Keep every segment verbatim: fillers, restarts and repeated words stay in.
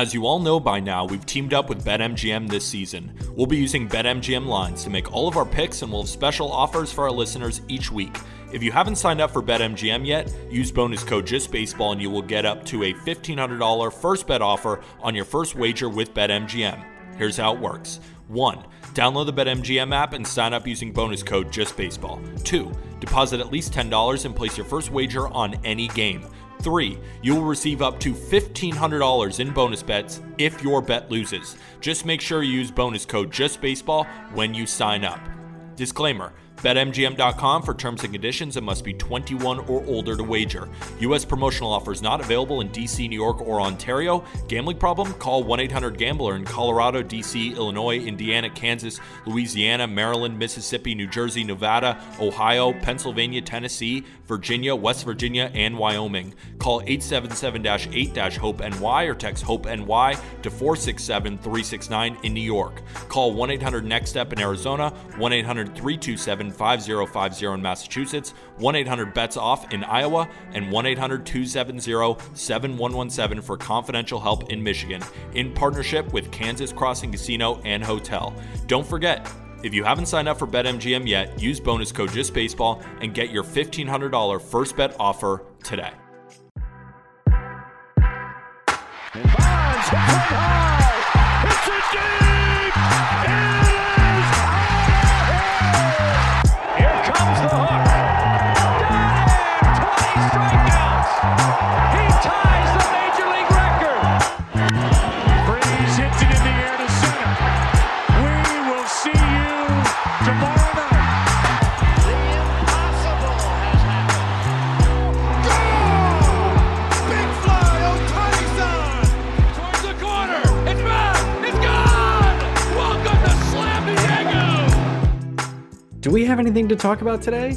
As you all know by now, we've teamed up with BetMGM this season. We'll be using BetMGM lines to make all of our picks, and we'll have special offers for our listeners each week. If you haven't signed up for BetMGM yet, use bonus code JustBaseball and you will get up to a fifteen hundred dollars first bet offer on your first wager with BetMGM. Here's how it works. one. Download the BetMGM app and sign up using bonus code JustBaseball. two. Deposit at least ten dollars and place your first wager on any game. Three, you will receive up to fifteen hundred dollars in bonus bets if your bet loses. Just make sure you use bonus code JustBaseball when you sign up. Disclaimer, Bet M G M dot com for terms and conditions and must be twenty-one or older to wager. U S promotional offers not available in D C, New York, or Ontario. Gambling problem? Call one eight hundred gambler in Colorado, D C, Illinois, Indiana, Kansas, Louisiana, Maryland, Mississippi, New Jersey, Nevada, Ohio, Pennsylvania, Tennessee, Virginia, West Virginia, and Wyoming. Call eight seven seven, eight, HOPE N Y or text HOPE-NY to four six seven, three six nine in New York. Call one eight hundred next step in Arizona, one eight hundred, three two seven, five zero five zero in Massachusetts, one eight hundred bets off in Iowa, and one eight hundred, two seven zero, seven one one seven for confidential help in Michigan, in partnership with Kansas Crossing Casino and Hotel. Don't forget, if you haven't signed up for BetMGM yet, use bonus code JustBaseball and get your fifteen hundred dollars first bet offer today. And Bonds hit high. It's a deep. It is out of here. Here comes the hook. Got him. twenty strikeouts. He ties the major league record. Freese hits it in the air to center. We will see you tomorrow night. The impossible has happened. Goal! Big fly, Ohtani-san! Towards the corner. It's back. It's gone. Welcome to Slam Diego. Do we have anything to talk about today?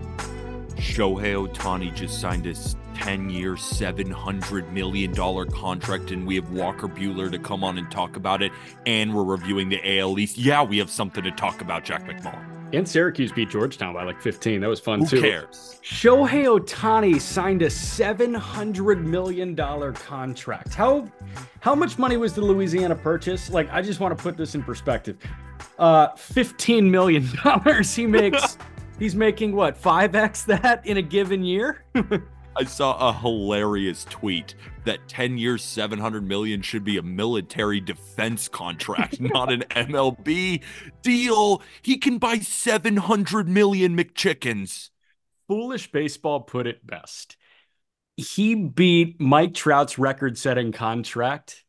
Shohei Ohtani just signed a ten-year, seven hundred million dollars contract, and we have Walker Buehler to come on and talk about it, and we're reviewing the A L East. Yeah, we have something to talk about, Jack McMullen. And Syracuse beat Georgetown by like fifteen. That was fun, Who too. Who cares? Shohei Ohtani signed a seven hundred million dollars contract. How how much money was the Louisiana purchase? Like, I just want to put this in perspective. Uh, fifteen million dollars. He makes, he's making what, five X that in a given year? I saw a hilarious tweet that ten years, seven hundred million should be a military defense contract, not an M L B deal. He can buy seven hundred million McChickens. Foolish Baseball put it best. He beat Mike Trout's record-setting contract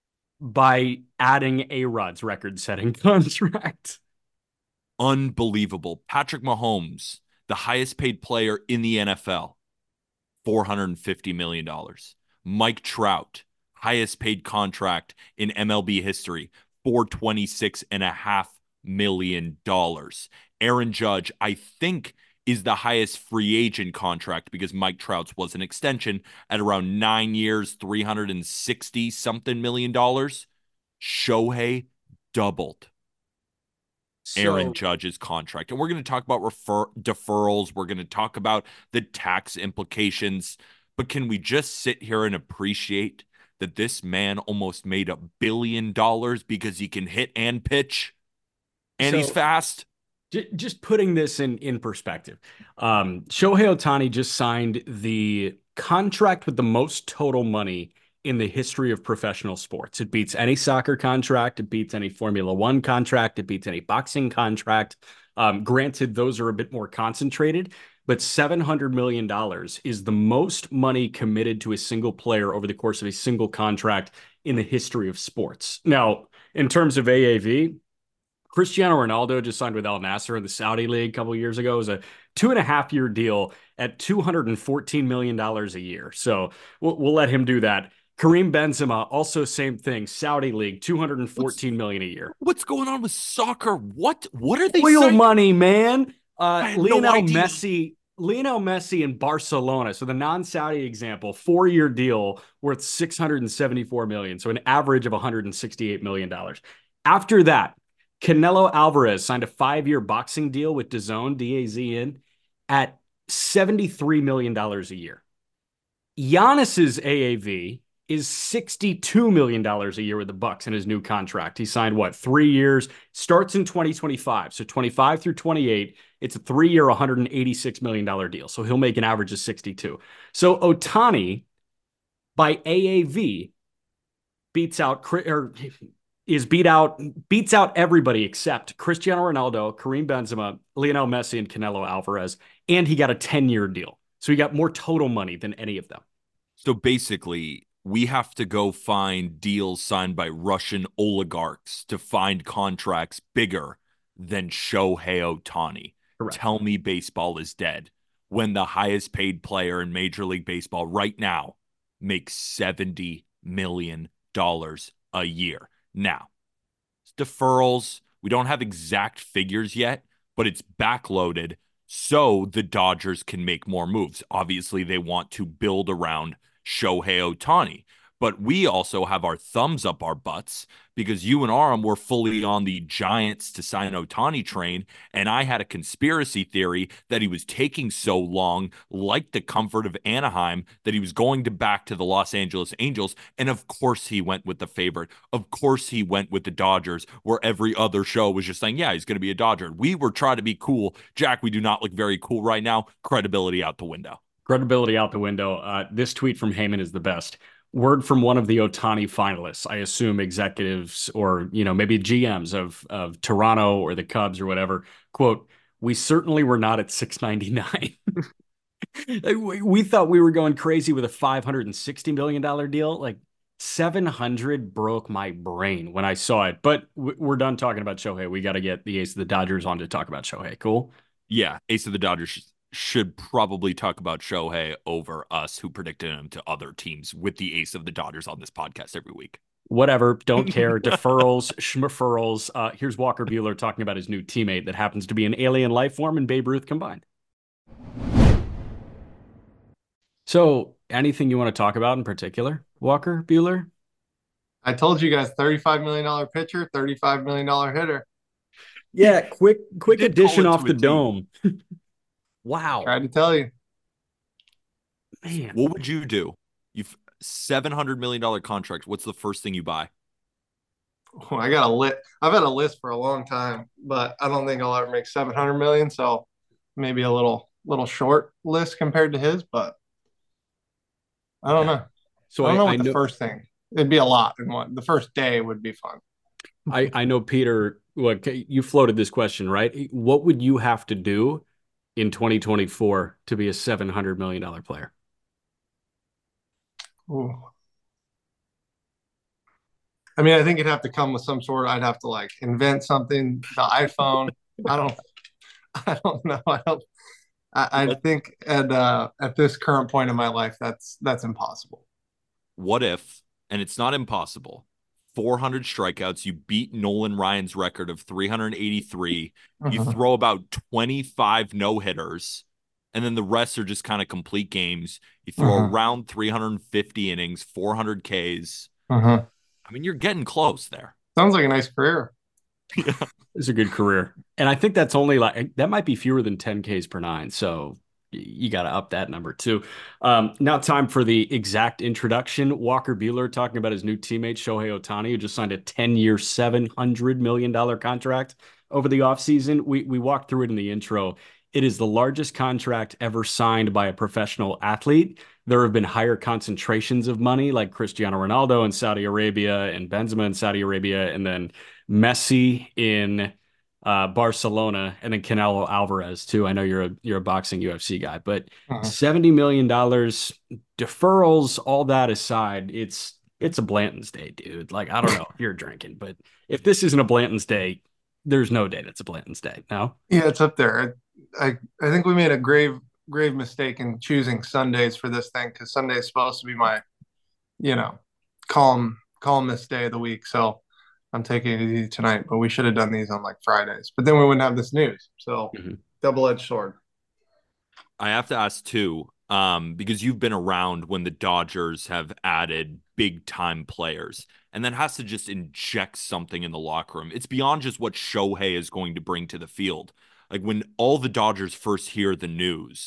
by adding A-Rod's record-setting contract. Unbelievable. Patrick Mahomes, the highest paid player in the N F L. four hundred fifty million dollars. Mike Trout, highest paid contract in M L B history, four hundred twenty-six point five million dollars. Aaron Judge, I think, is the highest free agent contract because Mike Trout's was an extension at around nine years, three hundred sixty something million dollars. Shohei doubled So, Aaron Judge's contract. And we're going to talk about refer- deferrals. We're going to talk about the tax implications. But can we just sit here and appreciate that this man almost made a billion dollars because he can hit and pitch and So- he's fast? j- just putting this in, in perspective. Um, Shohei Ohtani just signed the contract with the most total money in the history of professional sports. It beats any soccer contract. It beats any Formula One contract. It beats any boxing contract. Um, granted, those are a bit more concentrated, but seven hundred million dollars is the most money committed to a single player over the course of a single contract in the history of sports. Now, in terms of A A V, Cristiano Ronaldo just signed with Al Nassr in the Saudi League a couple of years ago. It was a two and a half year deal at two hundred fourteen million dollars a year. So we'll, we'll let him do that. Kareem Benzema, also same thing, Saudi League, two hundred fourteen million dollars a year. What's going on with soccer? What What are they Oil saying? money, man. Uh, had no Lionel idea. Messi, Lionel Messi in Barcelona. So the non-Saudi example, four-year deal worth six hundred seventy-four million dollars. So an average of one hundred sixty-eight million dollars. After that, Canelo Alvarez signed a five-year boxing deal with DAZN, D A Z N, at seventy-three million dollars a year. Giannis's A A V is sixty-two million dollars a year with the Bucks in his new contract. He signed what, three years, starts in twenty twenty-five. So twenty-five through twenty-eight, it's a three-year, one hundred eighty-six million dollars deal. So he'll make an average of sixty-two. So Ohtani, by A A V, beats out or is beat out beats out everybody except Cristiano Ronaldo, Kareem Benzema, Lionel Messi, and Canelo Alvarez, and he got a ten-year deal. So he got more total money than any of them. So basically, we have to go find deals signed by Russian oligarchs to find contracts bigger than Shohei Ohtani. Correct. Tell me baseball is dead when the highest paid player in Major League Baseball right now makes seventy million dollars a year. Now, deferrals, we don't have exact figures yet, but it's backloaded so the Dodgers can make more moves. Obviously, they want to build around Shohei Ohtani. But we also have our thumbs up our butts because you and Aram were fully on the Giants to sign Ohtani train, and I had a conspiracy theory that he was taking so long, like the comfort of Anaheim, that he was going to back to the Los Angeles Angels, and of course he went with the favorite. Of course he went with the Dodgers, where every other show was just saying, yeah, he's going to be a Dodger. We were trying to be cool. Jack, we do not look very cool right now. Credibility out the window. Credibility out the window. Uh, this tweet from Heyman is the best. Word from one of the Ohtani finalists, I assume executives or, you know, maybe G Ms of, of Toronto or the Cubs or whatever. Quote, we certainly were not at six ninety-nine. we, we thought we were going crazy with a five hundred sixty million dollars deal. Like seven hundred broke my brain when I saw it. But we're done talking about Shohei. We got to get the ace of the Dodgers on to talk about Shohei. Cool? Yeah, ace of the Dodgers should probably talk about Shohei over us who predicted him to other teams with the ace of the Dodgers on this podcast every week. Whatever. Don't care. Deferrals, schmefferals. Uh, here's Walker Buehler talking about his new teammate that happens to be an alien life form and Babe Ruth combined. So anything you want to talk about in particular, Walker Buehler? I told you guys thirty-five million dollars pitcher, thirty-five million dollars hitter. Yeah, quick quick addition off the dome. Wow. Tried to tell you. Man. What would you do? You've seven hundred million dollars contract. What's the first thing you buy? Oh, I got a lit. I've had a list for a long time, but I don't think I'll ever make seven hundred million. So maybe a little, little short list compared to his, but I don't know. So I don't know I, what I the know, first thing, it'd be a lot. And what the first day would be fun. I, I know Peter, look, you floated this question, right? What would you have to do in twenty twenty-four to be a seven hundred million dollars player? Ooh. I mean, I think it'd have to come with some sort of, I'd have to like invent something, the iPhone. I don't, I don't know. I don't, I, I think at, uh, at this current point in my life, that's, that's impossible. What if, and it's not impossible, four hundred strikeouts, you beat Nolan Ryan's record of three hundred eighty-three, uh-huh. You throw about twenty-five no-hitters, and then the rest are just kind of complete games. You throw uh-huh. around three hundred fifty innings, four hundred Ks. Uh-huh. I mean, you're getting close there. Sounds like a nice career. Yeah. It's a good career. And I think that's only like, that might be fewer than ten Ks per nine. So you got to up that number too. Um, now time for the exact introduction. Walker Buehler talking about his new teammate, Shohei Ohtani, who just signed a ten-year, seven hundred million dollars contract over the offseason. We, we walked through it in the intro. It is the largest contract ever signed by a professional athlete. There have been higher concentrations of money like Cristiano Ronaldo in Saudi Arabia and Benzema in Saudi Arabia, and then Messi in Uh, Barcelona, and then Canelo Alvarez too. I know you're a you're a boxing U F C guy, but uh-huh. seventy million dollars deferrals, all that aside, it's it's a Blanton's Day, dude. Like, I don't know if you're drinking, but if this isn't a Blanton's Day, there's no day that's a Blanton's Day. No? Yeah, it's up there. I I think we made a grave grave mistake in choosing Sundays for this thing, because Sunday is supposed to be my, you know, calm calmest day of the week. So I'm taking it easy tonight, but we should have done these on like Fridays. But then we wouldn't have this news. So mm-hmm. double-edged sword. I have to ask too, um, because you've been around when the Dodgers have added big-time players, and that has to just inject something in the locker room. It's beyond just what Shohei is going to bring to the field. Like when all the Dodgers first hear the news,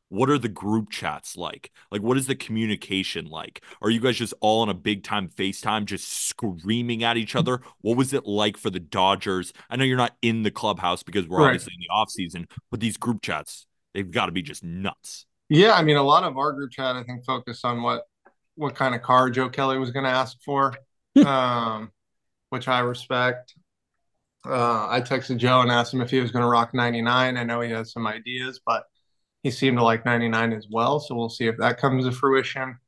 what are the group chats like? Like, what is the communication like? Are you guys just all on a big time FaceTime, just screaming at each other? What was it like for the Dodgers? I know you're not in the clubhouse because we're Right. obviously in the off season, but these group chats, they've got to be just nuts. Yeah, I mean, a lot of our group chat, I think, focused on what what kind of car Joe Kelly was going to ask for, um, which I respect. Uh, I texted Joe and asked him if he was going to rock ninety-nine. I know he has some ideas, but he seemed to like ninety-nine as well. So we'll see if that comes to fruition.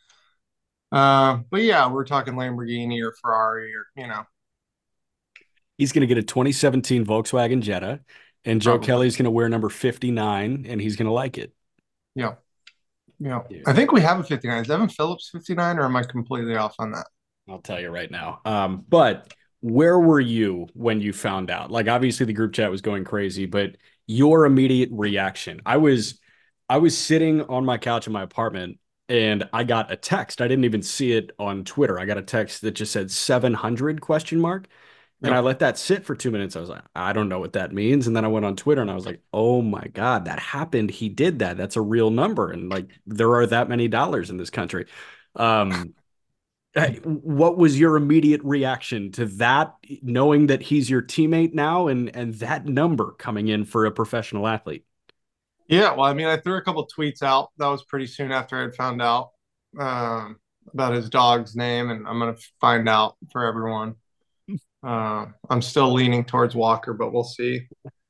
Uh, but yeah, we're talking Lamborghini or Ferrari or, you know, He's going to get a twenty seventeen Volkswagen Jetta, and Joe probably. Kelly's going to wear number fifty-nine, and he's going to like it. Yeah. Yeah. Dude. I think we have a fifty-nine. Is Evan Phillips fifty-nine, or am I completely off on that? I'll tell you right now. Um, but where were you when you found out? Like, obviously the group chat was going crazy, but your immediate reaction. I was I was sitting on my couch in my apartment and I got a text. I didn't even see it on Twitter. I got a text that just said seven hundred question mark. And I Yep. let that sit for two minutes. I was like, I don't know what that means. And then I went on Twitter and I was like, oh my God, that happened. He did that. That's a real number. And like, there are that many dollars in this country. Um, Hey, what was your immediate reaction to that, knowing that he's your teammate now and and that number coming in for a professional athlete? Yeah. Well, I mean, I threw a couple tweets out. That was pretty soon after I'd found out um, about his dog's name, and I'm going to find out for everyone. Uh, I'm still leaning towards Walker, but we'll see.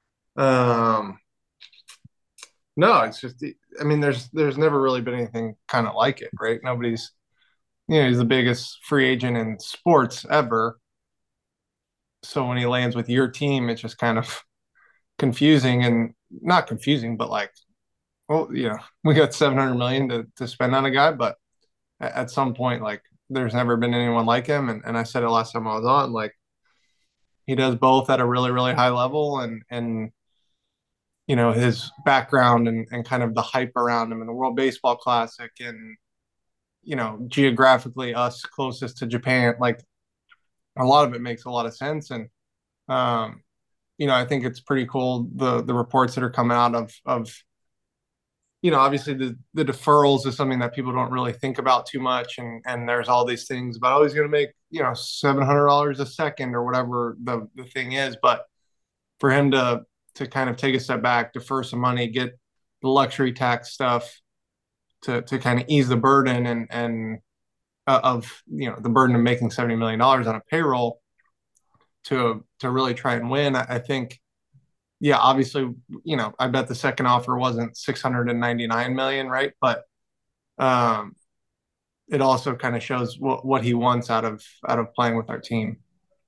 Um, no, it's just, I mean, there's there's never really been anything kind of like it, right? Nobody's, you know, he's the biggest free agent in sports ever. So when he lands with your team, it's just kind of confusing and not confusing, but like, well, you know, we got seven hundred million to, to spend on a guy, but at some point, like, there's never been anyone like him. And, and I said it last time I was on, like, he does both at a really, really high level. And, and, you know, his background and, and kind of the hype around him in the World Baseball Classic and, you know, geographically us closest to Japan, like a lot of it makes a lot of sense. And, um, you know, I think it's pretty cool the the reports that are coming out of of you know, obviously the the deferrals is something that people don't really think about too much, and and there's all these things about, oh, he's going to make, you know, seven hundred dollars a second or whatever the the thing is, but for him to to kind of take a step back, defer some money, get the luxury tax stuff to to kind of ease the burden and and uh, of, you know, the burden of making seventy million dollars on a payroll to to really try and win. I, I think, yeah, obviously, you know, I bet the second offer wasn't six hundred ninety-nine million, right? But um, it also kind of shows what, what he wants out of out of playing with our team.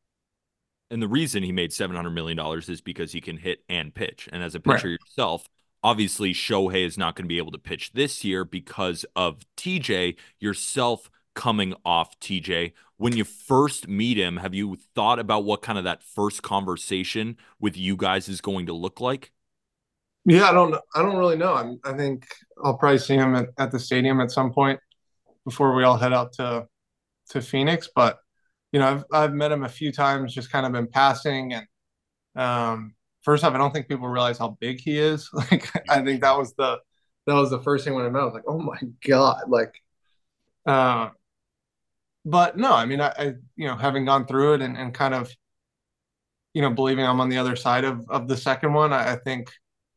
And the reason he made seven hundred million dollars is because he can hit and pitch. And as a Right. pitcher yourself, obviously Shohei is not going to be able to pitch this year because of T J, yourself coming off T J. When you first meet him, have you thought about what kind of that first conversation with you guys is going to look like? Yeah, I don't I don't really know. I'm, I think I'll probably see him at, at the stadium at some point before we all head out to to Phoenix. But you know, I've I've met him a few times, just kind of in passing. And um, first off, I don't think people realize how big he is. Like, I think that was the that was the first thing when I met. I was like, oh my god, like. Uh, but no, I mean, I, I you know, having gone through it and, and kind of, you know, believing I'm on the other side of of the second one, I, I think,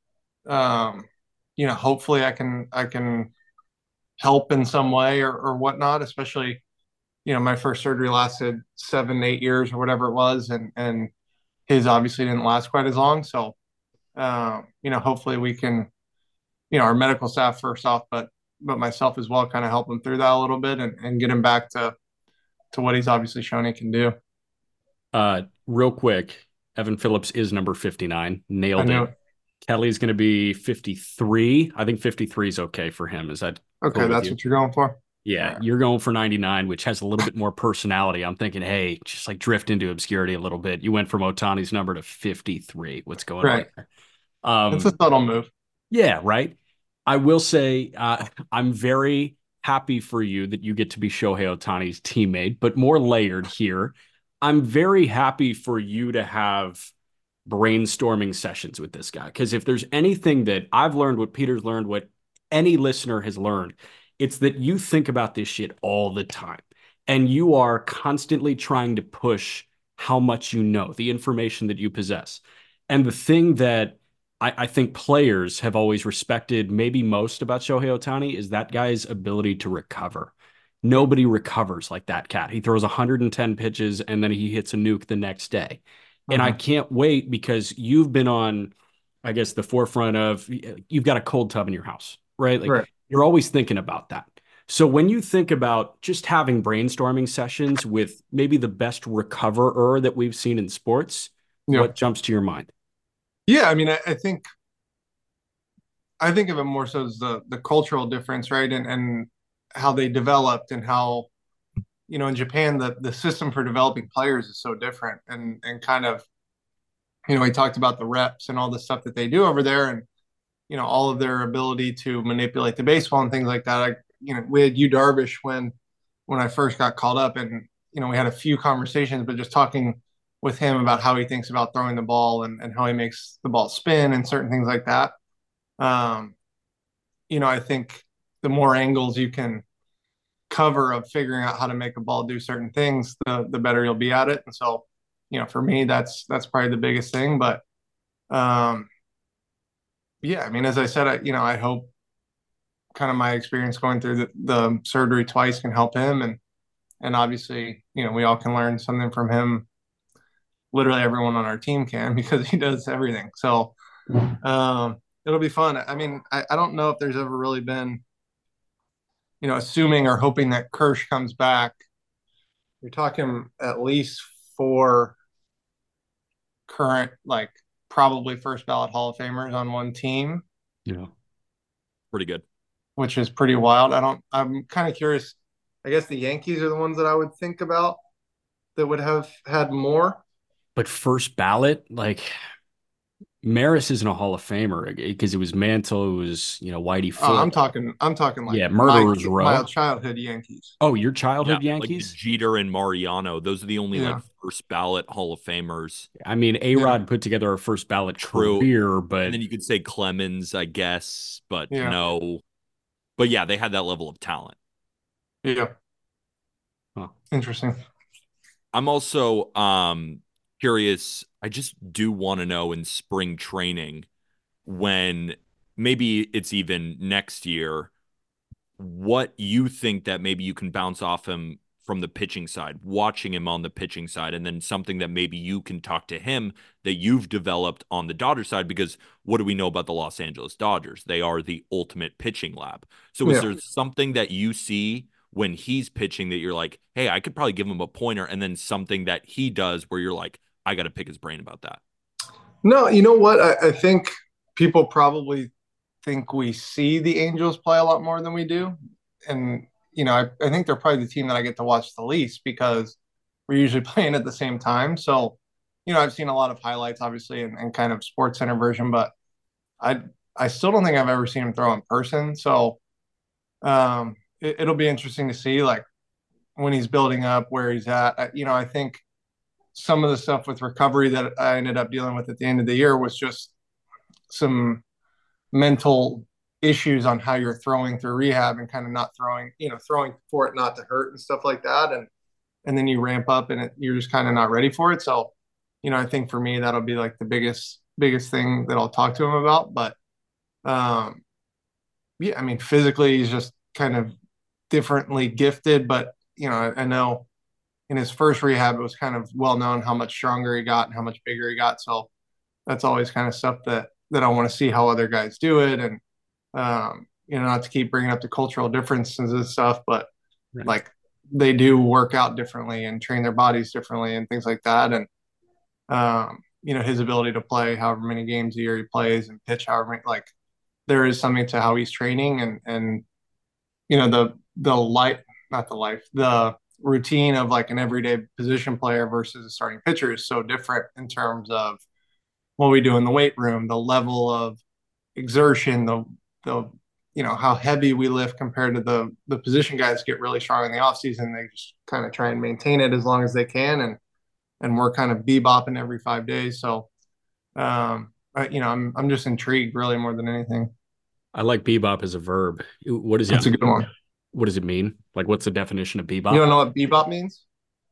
um, you know, hopefully I can I can help in some way or or whatnot. Especially, you know, my first surgery lasted seven, eight years or whatever it was, and and his obviously didn't last quite as long. So, um, you know, hopefully we can, you know, our medical staff first off, but but myself as well, kind of help him through that a little bit and, and get him back to to what he's obviously shown he can do. Uh, real quick, Evan Phillips is number fifty-nine. I Nailed know. it. Kelly's going to be fifty-three. I think fifty-three is okay for him. Is that Okay, cool with that's you? what you're going for. Yeah, Yeah. you're going for ninety-nine, which has a little bit more personality. I'm thinking, hey, just like drift into obscurity a little bit. You went from Otani's number to fifty-three. What's going on Right. there? It's a Um, subtle move. yeah, right. I will say uh, I'm very happy for you that you get to be Shohei Otani's teammate, but more layered here. I'm very happy for you to have brainstorming sessions with this guy because if there's anything that I've learned, what Peter's learned, what any listener has learned, it's that you think about this shit all the time and you are constantly trying to push how much you know, the information that you possess. And the thing that I, I think players have always respected maybe most about Shohei Ohtani is that guy's ability to recover. Nobody recovers like that cat. He throws one hundred ten pitches and then he hits a nuke the next day. And I Mhm. can't wait because you've been on, I guess, the forefront of you've got a cold tub in your house, right? Like Right. you're always thinking about that. So when you think about just having brainstorming sessions with maybe the best recoverer that we've seen in sports, Yeah. what jumps to your mind? Yeah. I mean, I, I think I think of it more so as the the cultural difference, right? And and how they developed and how, you know, in Japan the the system for developing players is so different and and kind of, you know, we talked about the reps and all the stuff that they do over there and, you know, all of their ability to manipulate the baseball and things like that. I, you know, we had Yu Darvish when when I first got called up, and you know, we had a few conversations, but just talking with him about how he thinks about throwing the ball and, and how he makes the ball spin and certain things like that. Um, you know, I think the more angles you can cover of figuring out how to make a ball do certain things, the the better you'll be at it. And so, you know, for me, that's that's probably the biggest thing. But um, yeah, I mean, as I said, I, you know, I hope kind of my experience going through the, the surgery twice can help him, and and obviously, you know, we all can learn something from him. Literally everyone on our team can because he does everything. So um, it'll be fun. I mean, I, I don't know if there's ever really been, you know, assuming or hoping that Kirsch comes back. You're talking at least four current, like probably first ballot Hall of Famers on one team, Yeah. Pretty good. which is pretty wild. I don't, I'm kind of curious. I guess the Yankees are the ones that I would think about that would have had more. But first ballot, like Maris isn't a Hall of Famer because it was Mantle, it was, you know, Whitey Uh, I'm Ford. talking, I'm talking like Yeah, my Murderer's my Row. childhood Yankees. Oh, your Yeah, childhood like the Yankees? Jeter and Mariano. Those are the only like Yeah, first ballot Hall of Famers. I mean, yeah, A-Rod put together a first ballot True. career, And but then you could say Clemens, I guess, but yeah, no. But yeah, they had that level of talent. yeah. huh. Interesting. I'm also um curious. I just do want to know in spring training when maybe it's even next year, what you think that maybe you can bounce off him from the pitching side, watching him on the pitching side, and then something that maybe you can talk to him that you've developed on the Dodgers side, because what do we know about the Los Angeles Dodgers? They are the ultimate pitching lab. So is Yeah. there something that you see when he's pitching that you're like, hey, I could probably give him a pointer, and then something that he does where you're like, I got to pick his brain about that? No, you know what? I, I think people probably think we see the Angels play a lot more than we do. And, you know, I, I think they're probably the team that I get to watch the least because we're usually playing at the same time. So, you know, I've seen a lot of highlights, obviously, and, and kind of Sports Center version, but I I still don't think I've ever seen him throw in person. So um, it, it'll be interesting to see, like, when he's building up, where he's at. I, you know, I think some of the stuff with recovery that I ended up dealing with at the end of the year was just some mental issues on how you're throwing through rehab and kind of not throwing, you know, throwing for it not to hurt and stuff like that. And and then you ramp up and it, you're just kind of not ready for it. So, you know, I think for me that'll be like the biggest biggest thing that I'll talk to him about. But um, yeah, I mean, physically he's just kind of differently gifted. But you know, I, I know in his first rehab it was kind of well known how much stronger he got and how much bigger he got. So that's always kind of stuff that that I want to see how other guys do it, and um, you know, not to keep bringing up the cultural differences and stuff, but Right. like they do work out differently and train their bodies differently and things like that, and um, you know, his ability to play however many games a year he plays and pitch however many, like there is something to how he's training and and you know the the light not the life the routine of like an everyday position player versus a starting pitcher is so different in terms of what we do in the weight room, the level of exertion, the the you know how heavy we lift compared to the the position guys get really strong in the off season. They just kind of try and maintain it as long as they can, and and we're kind of bebopping every five days. So, um, I, you know, I'm I'm just intrigued really more than anything. I like bebop as a verb. What is it? That's a good one. What does it mean? Like, what's the definition of You bebop? don't know what bebop means?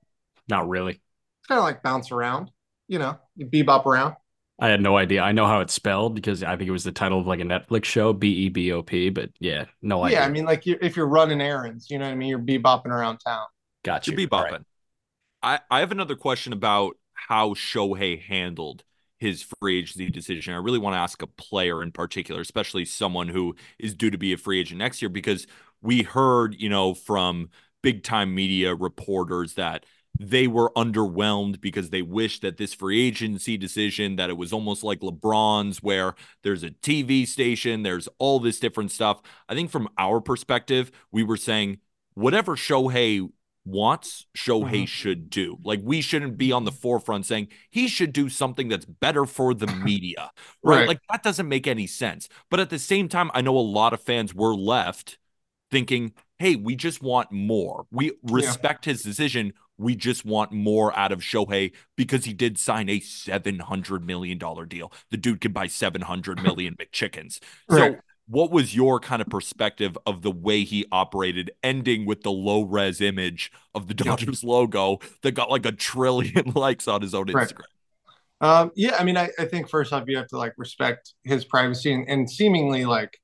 Not really. It's kind of like bounce around. You know, you bebop around. I had no idea. I know how it's spelled because I think it was the title of like a Netflix show, B E B O P, but yeah, no Yeah, I idea. mean, like you, if you're running errands, you know what I mean. You're bebopping around town. Got You're you. All right. bebopping. I, I have another question about how Shohei handled his free agency decision. I really want to ask a player in particular, especially someone who is due to be a free agent next year, because we heard, you know, from big time media reporters that they were underwhelmed because they wished that this free agency decision, that it was almost like LeBron's, where there's a T V station, there's all this different stuff. I think from our perspective, we were saying whatever Shohei wants, Shohei Mhm. should do. Like, we shouldn't be on the forefront saying he should do something that's better for the media, right? Right. Like, that doesn't make any sense. But at the same time, I know a lot of fans were left thinking, hey, we just want more. We Yeah. respect his decision. We just want more out of Shohei because he did sign a seven hundred million dollars deal. The dude can buy seven hundred million McChickens. Right. So, what was your kind of perspective of the way he operated, ending with the low res image of the Dodgers logo that got like a trillion likes on his own Right. Instagram? Um, yeah, I mean, I, I think first off, you have to like respect his privacy and, and seemingly like,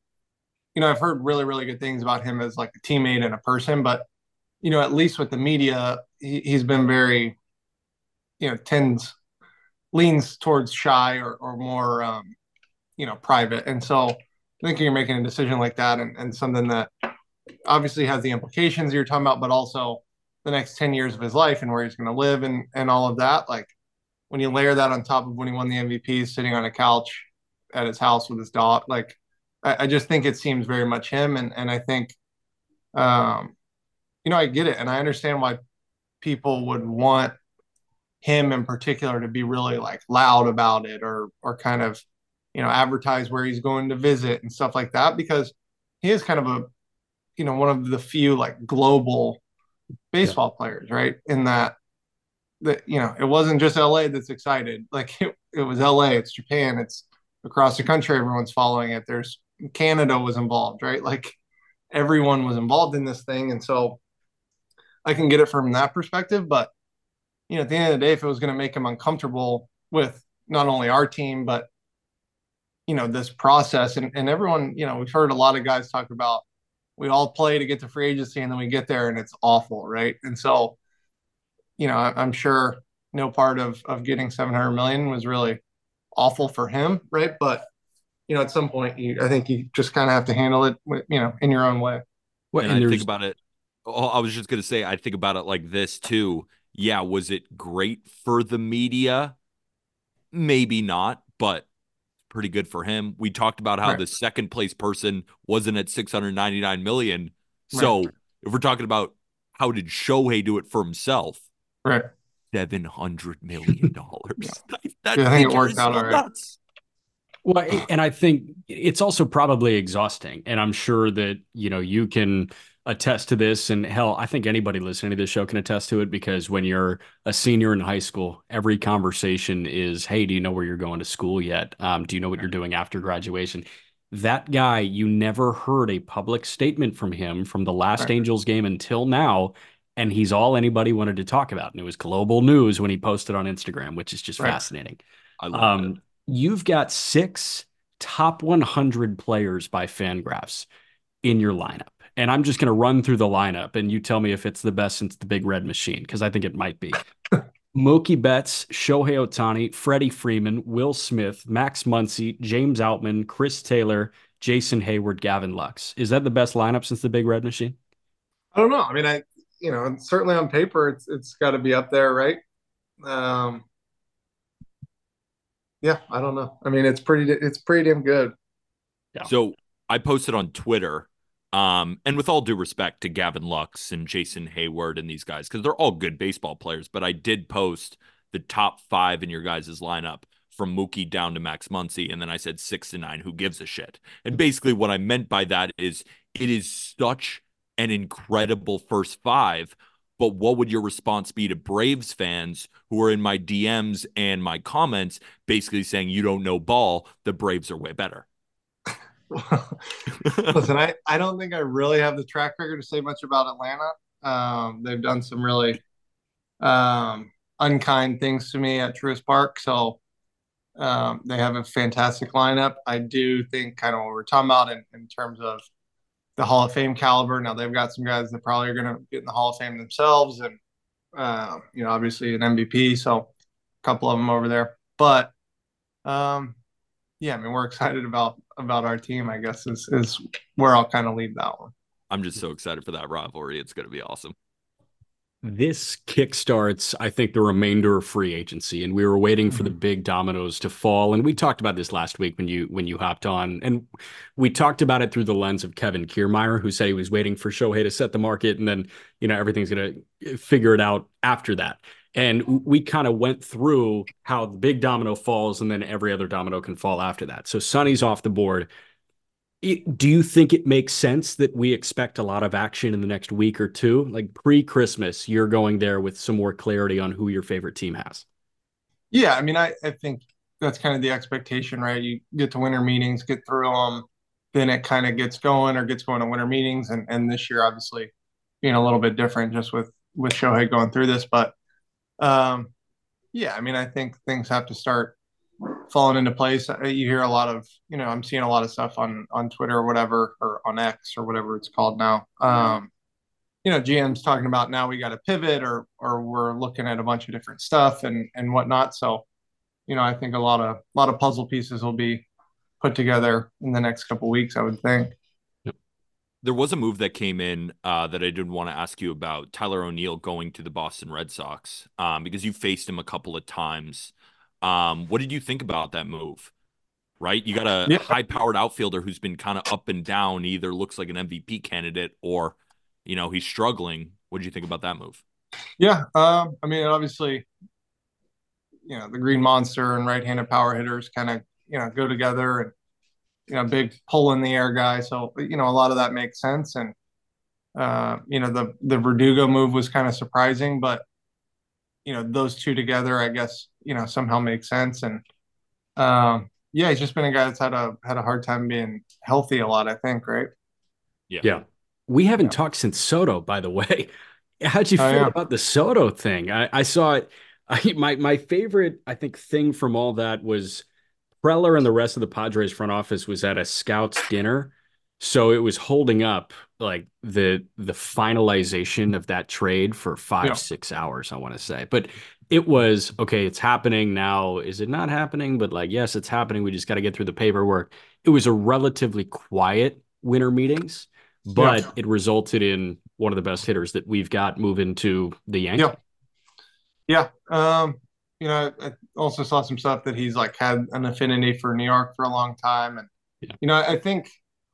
you know, I've heard really, really good things about him as like a teammate and a person, but you know, at least with the media, he, he's been very, you know, tends leans towards shy or or more, um, you know, private. And so, I think you're making a decision like that, and, and something that obviously has the implications you're talking about, but also the next ten years of his life and where he's going to live and and all of that. Like when you layer that on top of when he won the M V P, sitting on a couch at his house with his dog, like I, I just think it seems very much him. And and I think, um, you know, I get it, and I understand why people would want him in particular to be really like loud about it, or or kind of, you know, advertise where he's going to visit and stuff like that, because he is kind of a, you know, one of the few like global Yeah. baseball players, right? In that that you know, it wasn't just L A that's excited. Like it, it was L A, it's Japan, it's across the country, everyone's following it. There's Canada was involved, right? Like everyone was involved in this thing. And so I can get it from that perspective. But you know, at the end of the day, if it was going to make him uncomfortable with not only our team, but you know, this process, and, and everyone, you know, we've heard a lot of guys talk about we all play to get to free agency and then we get there and it's awful, right? And so, you know, I, I'm sure no part of of getting seven hundred million was really awful for him, right? But you know, at some point, you I think you just kind of have to handle it, with, you know, in your own way. Well, And and I think there's about it. Oh, I was just going to say, I think about it like this too. Yeah, was it great for the media? Maybe not, but pretty good for him. We talked about how Right, the second place person wasn't at six hundred ninety-nine million. right, So if we're talking about how did Shohei do it for himself, right. seven hundred million Yeah, dollars. that, that yeah, I think it figure worked is out so all right. nuts. Well, I- and I think it's also probably exhausting. And I'm sure that, you know, you can attest to this. And hell, I think anybody listening to this show can attest to it because when you're a senior in high school, every conversation is, hey, do you know where you're going to school yet? Um, do you know what you're doing after graduation? That guy, you never heard a public statement from him from the last Right, Angels game until now. And he's all anybody wanted to talk about. And it was global news when he posted on Instagram, which is just right. fascinating. I loved it. Um, you've got six top one hundred players by Fangraphs in your lineup. And I'm just going to run through the lineup and you tell me if it's the best since the Big Red Machine, because I think it might be. Mookie Betts, Shohei Ohtani, Freddie Freeman, Will Smith, Max Muncy, James Outman, Chris Taylor, Jason Hayward, Gavin Lux. Is that the best lineup since the Big Red Machine? I don't know. I mean, I you know, certainly on paper, it's it's got to be up there, right? Um, yeah, I don't know. I mean, it's pretty it's pretty damn good. Yeah. So I posted on Twitter, um, and with all due respect to Gavin Lux and Jason Hayward and these guys, because they're all good baseball players, but I did post the top five in your guys' lineup from Mookie down to Max Muncy, and then I said six to nine, who gives a shit? And basically what I meant by that is it is such an incredible first five, but what would your response be to Braves fans who are in my D Ms and my comments basically saying you don't know ball, the Braves are way better? Listen, I, I don't think I really have the track record to say much about Atlanta. Um, they've done some really um, unkind things to me at Truist Park. So um, they have a fantastic lineup. I do think kind of what we're talking about in, in terms of the Hall of Fame caliber. Now they've got some guys that probably are going to get in the Hall of Fame themselves, and uh, you know, obviously an M V P. So a couple of them over there, but um, yeah, I mean, we're excited about about our team. I guess is is where I'll kind of leave that one. I'm just so excited for that rivalry. It's going to be awesome. This kickstarts, I think, the remainder of free agency, and we were waiting for the big dominoes to fall. And we talked about this last week when you when you hopped on, and we talked about it through the lens of Kevin Kiermaier, who said he was waiting for Shohei to set the market, and then you know everything's going to figure it out after that. And we kind of went through how the big domino falls, and then every other domino can fall after that. So Sonny's off the board. Do you think it makes sense that we expect a lot of action in the next week or two? Like pre-Christmas, you're going there with some more clarity on who your favorite team has. Yeah, I mean, I, I think that's kind of the expectation, right? You get to winter meetings, get through them, then it kind of gets going or gets going to winter meetings. And, and this year, obviously, being a little bit different just with, with Shohei going through this. But um, yeah, I mean, I think things have to start falling into place. You hear a lot of, you know, I'm seeing a lot of stuff on on Twitter or whatever, or on X or whatever it's called now. Um, you know, G M's talking about now we got to pivot, or or we're looking at a bunch of different stuff and and whatnot. So, you know, I think a lot of a lot of puzzle pieces will be put together in the next couple of weeks, I would think. There was a move that came in uh, that I did want to ask you about, Tyler O'Neill going to the Boston Red Sox, um, because you faced him a couple of times. Um, what did you think about that move? Right? You got a Yeah. high-powered outfielder who's been kind of up and down, either looks like an M V P candidate or, you know, he's struggling. What did you think about that move? Yeah. Um, I mean, obviously, you know, the Green Monster and right-handed power hitters kind of, you know, go together, and, you know, big pull in the air guy. So, you know, a lot of that makes sense. And, uh, you know, the, the Verdugo move was kind of surprising, but, you know, those two together, I guess, you know, somehow make sense. And, um, yeah, he's just been a guy that's had a had a hard time being healthy a lot, I think, right? Yeah. Yeah. We haven't Yeah. talked since Soto, by the way. How'd you Oh, feel yeah. about the Soto thing? I, I saw it. I, my my favorite, I think, thing from all that was Preller and the rest of the Padres front office was at a scouts dinner. So it was holding up like the the finalization of that trade for five, Yeah. six hours, I want to say. But it was okay, it's happening now. Is it not happening? But like, yes, it's happening. We just got to get through the paperwork. It was a relatively quiet winter meetings, Yeah. but it resulted in one of the best hitters that we've got moving to the Yankees. Yeah. Yeah. Um, you know, I also saw some stuff that he's like had an affinity for New York for a long time. And, Yeah. you know, I think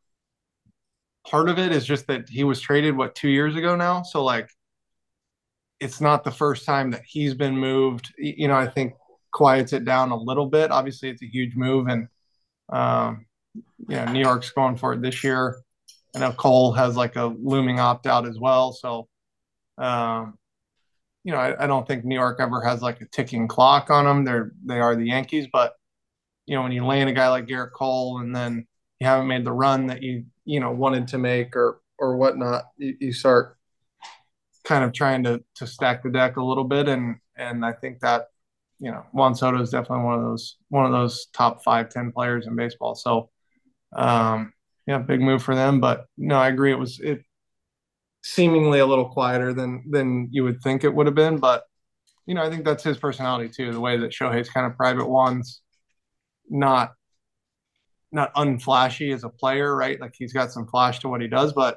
part of it is just that he was traded, what, two years ago now? So, like, it's not the first time that he's been moved. You know, I think quiets it down a little bit. Obviously, it's a huge move. And, um, you know, New York's going for it this year. I know Cole has like a looming opt out as well. So, um, you know, I, I don't think New York ever has like a ticking clock on them. They're they are the Yankees, but you know, when you land a guy like Garrett Cole and then you haven't made the run that you you know wanted to make or or whatnot, you, you start kind of trying to to stack the deck a little bit, and and I think that you know Juan Soto is definitely one of those one of those top five ten players in baseball. So, um, yeah, big move for them. But no, I agree. It was it seemingly a little quieter than than you would think it would have been, but you know, I think that's his personality too. The way that Shohei's kind of private ones, not not unflashy as a player, right? Like he's got some flash to what he does, but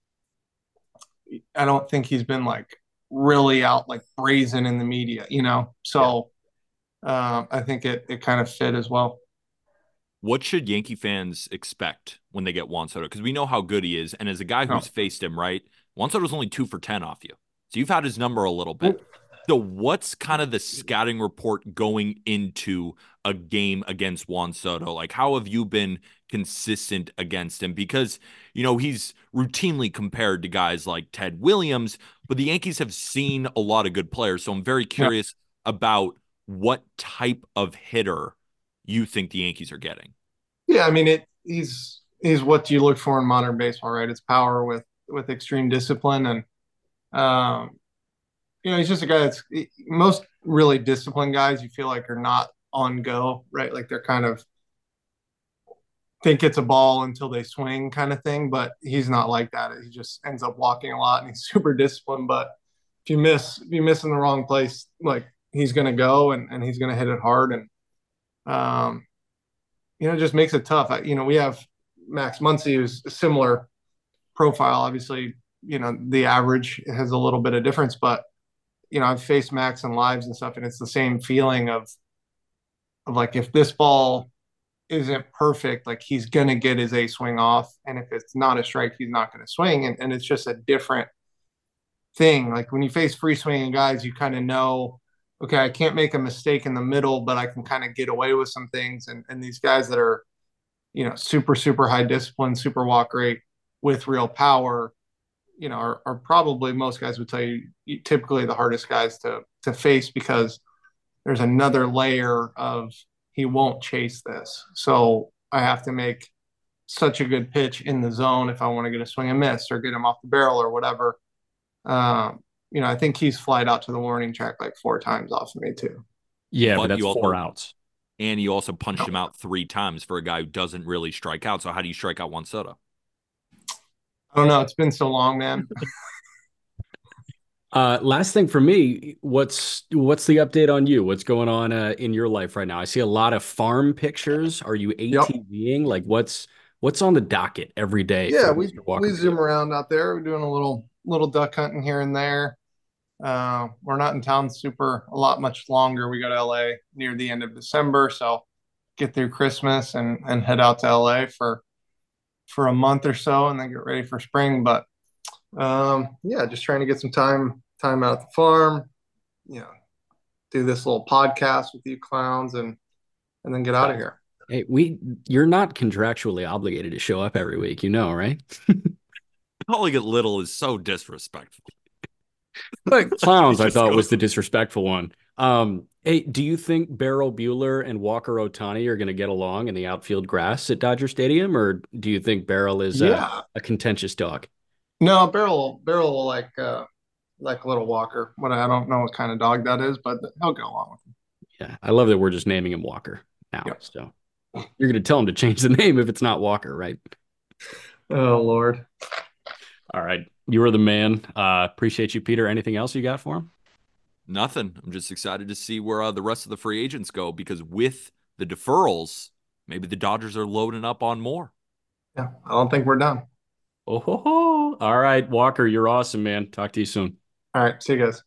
I don't think he's been like really out like brazen in the media, you know. So um, I think it it kind of fit as well. What should Yankee fans expect when they get Juan Soto? Because we know how good he is, and as a guy who's No. faced him, right? Juan Soto's only two for ten off you, so you've had his number a little bit. So what's kind of the scouting report going into a game against Juan Soto? Like, how have you been consistent against him? Because, you know, he's routinely compared to guys like Ted Williams, but the Yankees have seen a lot of good players. So I'm very curious yeah. about what type of hitter you think the Yankees are getting. Yeah, I mean, it. He's he's what you look for in modern baseball, right? It's power with with extreme discipline, and um, you know, he's just a guy that's most really disciplined guys you feel like are not on go, right? Like they're kind of think it's a ball until they swing kind of thing, but he's not like that. He just ends up walking a lot and he's super disciplined. But if you miss, if you miss in the wrong place, like he's going to go and, and he's going to hit it hard. And, um, you know, it just makes it tough. I, you know, we have Max Muncy, who's a similar profile. Obviously, you know, the average has a little bit of difference, but, you know, I've faced Max in lives and stuff, and it's the same feeling of, of like, if this ball isn't perfect, like he's gonna get his A swing off, and if it's not a strike, he's not gonna swing, and, and it's just a different thing. Like when you face free swinging guys, you kind of know, okay, I can't make a mistake in the middle, but I can kind of get away with some things. And and these guys that are, you know, super super high discipline, super walk rate with real power, you know, are, are probably most guys would tell you typically the hardest guys to to face because there's another layer of he won't chase this. So I have to make such a good pitch in the zone if I want to get a swing and miss or get him off the barrel or whatever. Um, you know, I think he's flied out to the warning track like four times off of me too. Yeah, but, but that's also, four outs. And you also punched him out three times for a guy who doesn't really strike out. So how do you strike out Juan Soto? I don't know. It's been so long, man. Uh, last thing for me, what's what's the update on you? What's going on uh, in your life right now? I see a lot of farm pictures. Are you ATVing? Yep. Like what's what's on the docket every day? Yeah, we we zoom around out there. We're doing a little little duck hunting here and there. Uh, we're not in town super a lot much longer. We go to L A near the end of December, so get through Christmas and and head out to L A for for a month or so, and then get ready for spring. But um, yeah, just trying to get some time time out at the farm. You know, do this little podcast with you clowns, and and then get out of here. Hey, we you're not contractually obligated to show up every week, you know, right? Calling it little is so disrespectful. But clowns, I thought, was the disrespectful one. Um, hey, do you think Beryl Buehler and Walker Ohtani are going to get along in the outfield grass at Dodger Stadium, or do you think Beryl is yeah. a, a contentious dog? No, Beryl, Beryl will like uh, like a little Walker. What I don't know what kind of dog that is, but he'll go along with him. Yeah, I love that we're just naming him Walker now. Yep. So you're going to tell him to change the name if it's not Walker, right? Oh, Lord. All right. You were the man. Uh, appreciate you, Peter. Anything else you got for him? Nothing. I'm just excited to see where uh, the rest of the free agents go, because with the deferrals, maybe the Dodgers are loading up on more. Yeah, I don't think we're done. Oh, ho, ho. All right, Walker, you're awesome, man. Talk to you soon. All right. See you guys.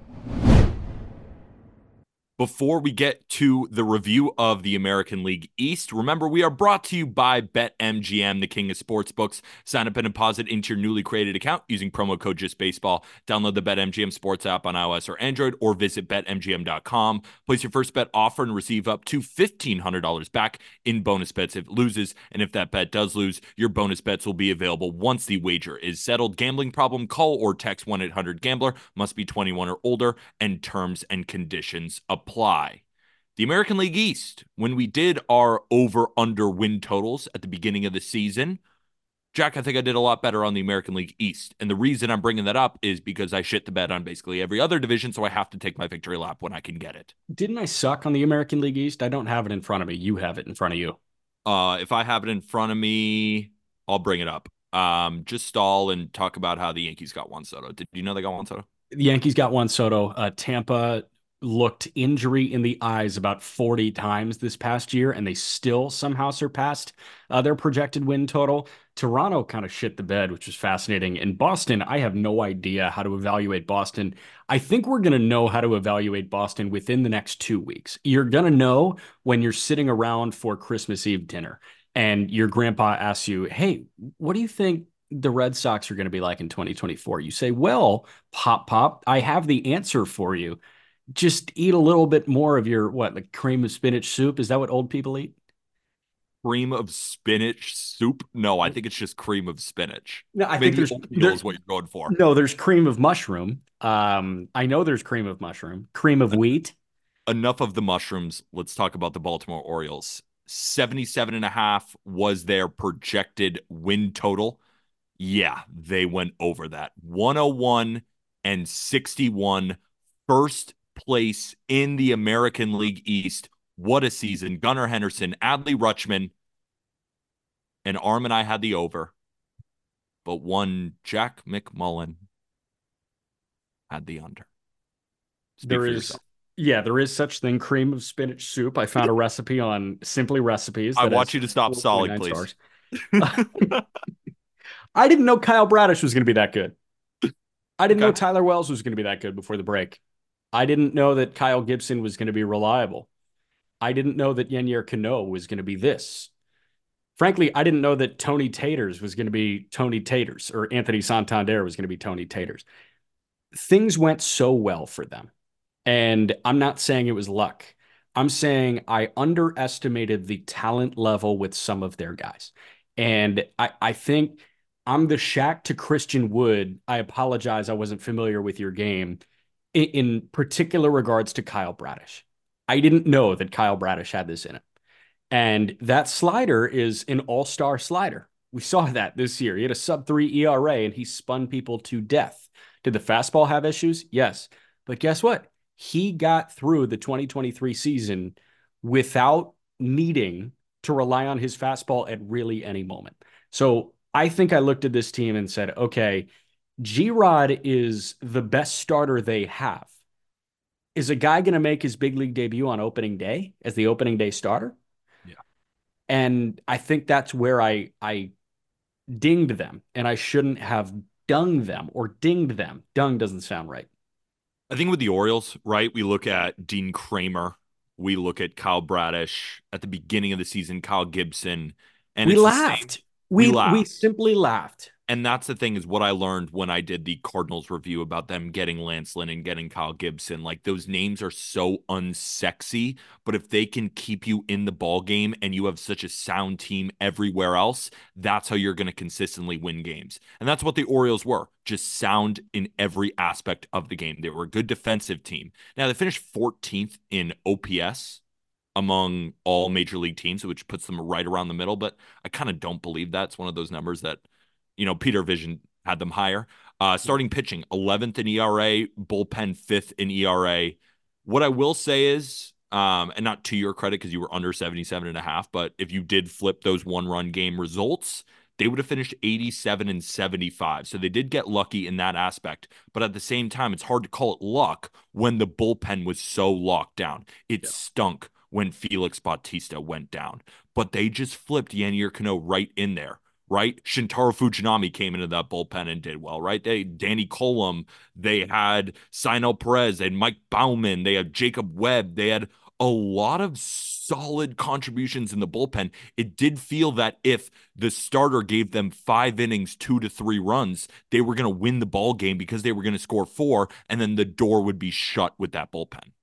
Before we get to the review of the American League East, remember we are brought to you by BetMGM, the king of sportsbooks. Sign up and deposit into your newly created account using promo code JustBaseball. Download the BetMGM Sports app on iOS or Android, or visit Bet M G M dot com. Place your first bet offer and receive up to fifteen hundred dollars back in bonus bets if it loses. And if that bet does lose, your bonus bets will be available once the wager is settled. Gambling problem? Call or text one eight hundred gambler. Must be twenty-one or older, and terms and conditions apply. Apply. The American League East, when we did our over-under win totals at the beginning of the season, Jack, I think I did a lot better on the American League East. And the reason I'm bringing that up is because I shit the bed on basically every other division, so I have to take my victory lap when I can get it. Didn't I suck on the American League East? I don't have it in front of me. You have it in front of you. Uh, if I have it in front of me, I'll bring it up. Um, just stall and talk about how the Yankees got Juan Soto. Did you know they got Juan Soto? The Yankees got Juan Soto. Uh, Tampa looked injury in the eyes about forty times this past year, and they still somehow surpassed uh, their projected win total. Toronto kind of shit the bed, which was fascinating. And Boston, I have no idea how to evaluate Boston. I think we're going to know how to evaluate Boston within the next two weeks. You're going to know when you're sitting around for Christmas Eve dinner and your grandpa asks you, hey, what do you think the Red Sox are going to be like in twenty twenty-four? You say, well, Pop Pop, I have the answer for you. Just eat a little bit more of your, what, like cream of spinach soup? Is that what old people eat? Cream of spinach soup? No, I think it's just cream of spinach. No, I Maybe think there's, oatmeal is what you're going for. No, there's cream of mushroom. Um, I know there's cream of mushroom, cream of wheat. Enough of the mushrooms. Let's talk about the Baltimore Orioles. seventy-seven and a half was their projected win total. Yeah, they went over that. one oh one and sixty-one, first place in the American League East. What a season. Gunnar Henderson, Adley Rutschman, and Arm and I had the over, but one Jack McMullen had the under. Speak There for is, yourself. yeah, there is such thing, cream of spinach soup. I found a recipe on Simply Recipes. I That want has you to stop stalling, please. Stars. I didn't know Kyle Bradish was going to be that good. I didn't Okay. know Tyler Wells was going to be that good before the break. I didn't know that Kyle Gibson was going to be reliable. I didn't know that Yennier Cano was going to be this. Frankly, I didn't know that Tony Taters was going to be Tony Taters or Anthony Santander was going to be Tony Taters. Things went so well for them. And I'm not saying it was luck. I'm saying I underestimated the talent level with some of their guys. And I, I think I'm the Shaq to Christian Wood. I apologize. I wasn't familiar with your game in, in particular regards to Kyle Bradish. I didn't know that Kyle Bradish had this in it. And that slider is an all-star slider. We saw that this year. He had a sub three E R A and he spun people to death. Did the fastball have issues? Yes. But guess what? He got through the twenty twenty-three season without needing to rely on his fastball at really any moment. So I think I looked at this team and said, okay, G-Rod is the best starter they have. Is a guy going to make his big league debut on opening day as the opening day starter? Yeah. And I think that's where I I dinged them, and I shouldn't have dunged them or dinged them. Dung doesn't sound right. I think with the Orioles, right, we look at Dean Kramer, we look at Kyle Bradish at the beginning of the season, Kyle Gibson, and we it's laughed. We, we laughed. we simply laughed. And that's the thing is what I learned when I did the Cardinals review about them getting Lance Lynn and getting Kyle Gibson. Like those names are so unsexy, but if they can keep you in the ball game and you have such a sound team everywhere else, that's how you're going to consistently win games. And that's what the Orioles were, just sound in every aspect of the game. They were a good defensive team. Now they finished fourteenth in O P S among all major league teams, which puts them right around the middle, but I kind of don't believe that. It's one of those numbers that you know, Peter Vision had them higher. Uh, starting pitching, eleventh in E R A, bullpen fifth in E R A. What I will say is, um, and not to your credit because you were under seventy-seven and a half, but if you did flip those one-run game results, they would have finished eighty-seven and seventy-five. So they did get lucky in that aspect. But at the same time, it's hard to call it luck when the bullpen was so locked down. It yeah. stunk when Felix Bautista went down. But they just flipped Yennier Cano right in there. Right? Shintaro Fujinami came into that bullpen and did well, right? They Danny Colum, they had Sinel Perez, they had Mike Bauman, they had Jacob Webb, they had a lot of solid contributions in the bullpen. It did feel that if the starter gave them five innings, two to three runs, they were going to win the ball game because they were going to score four, and then the door would be shut with that bullpen.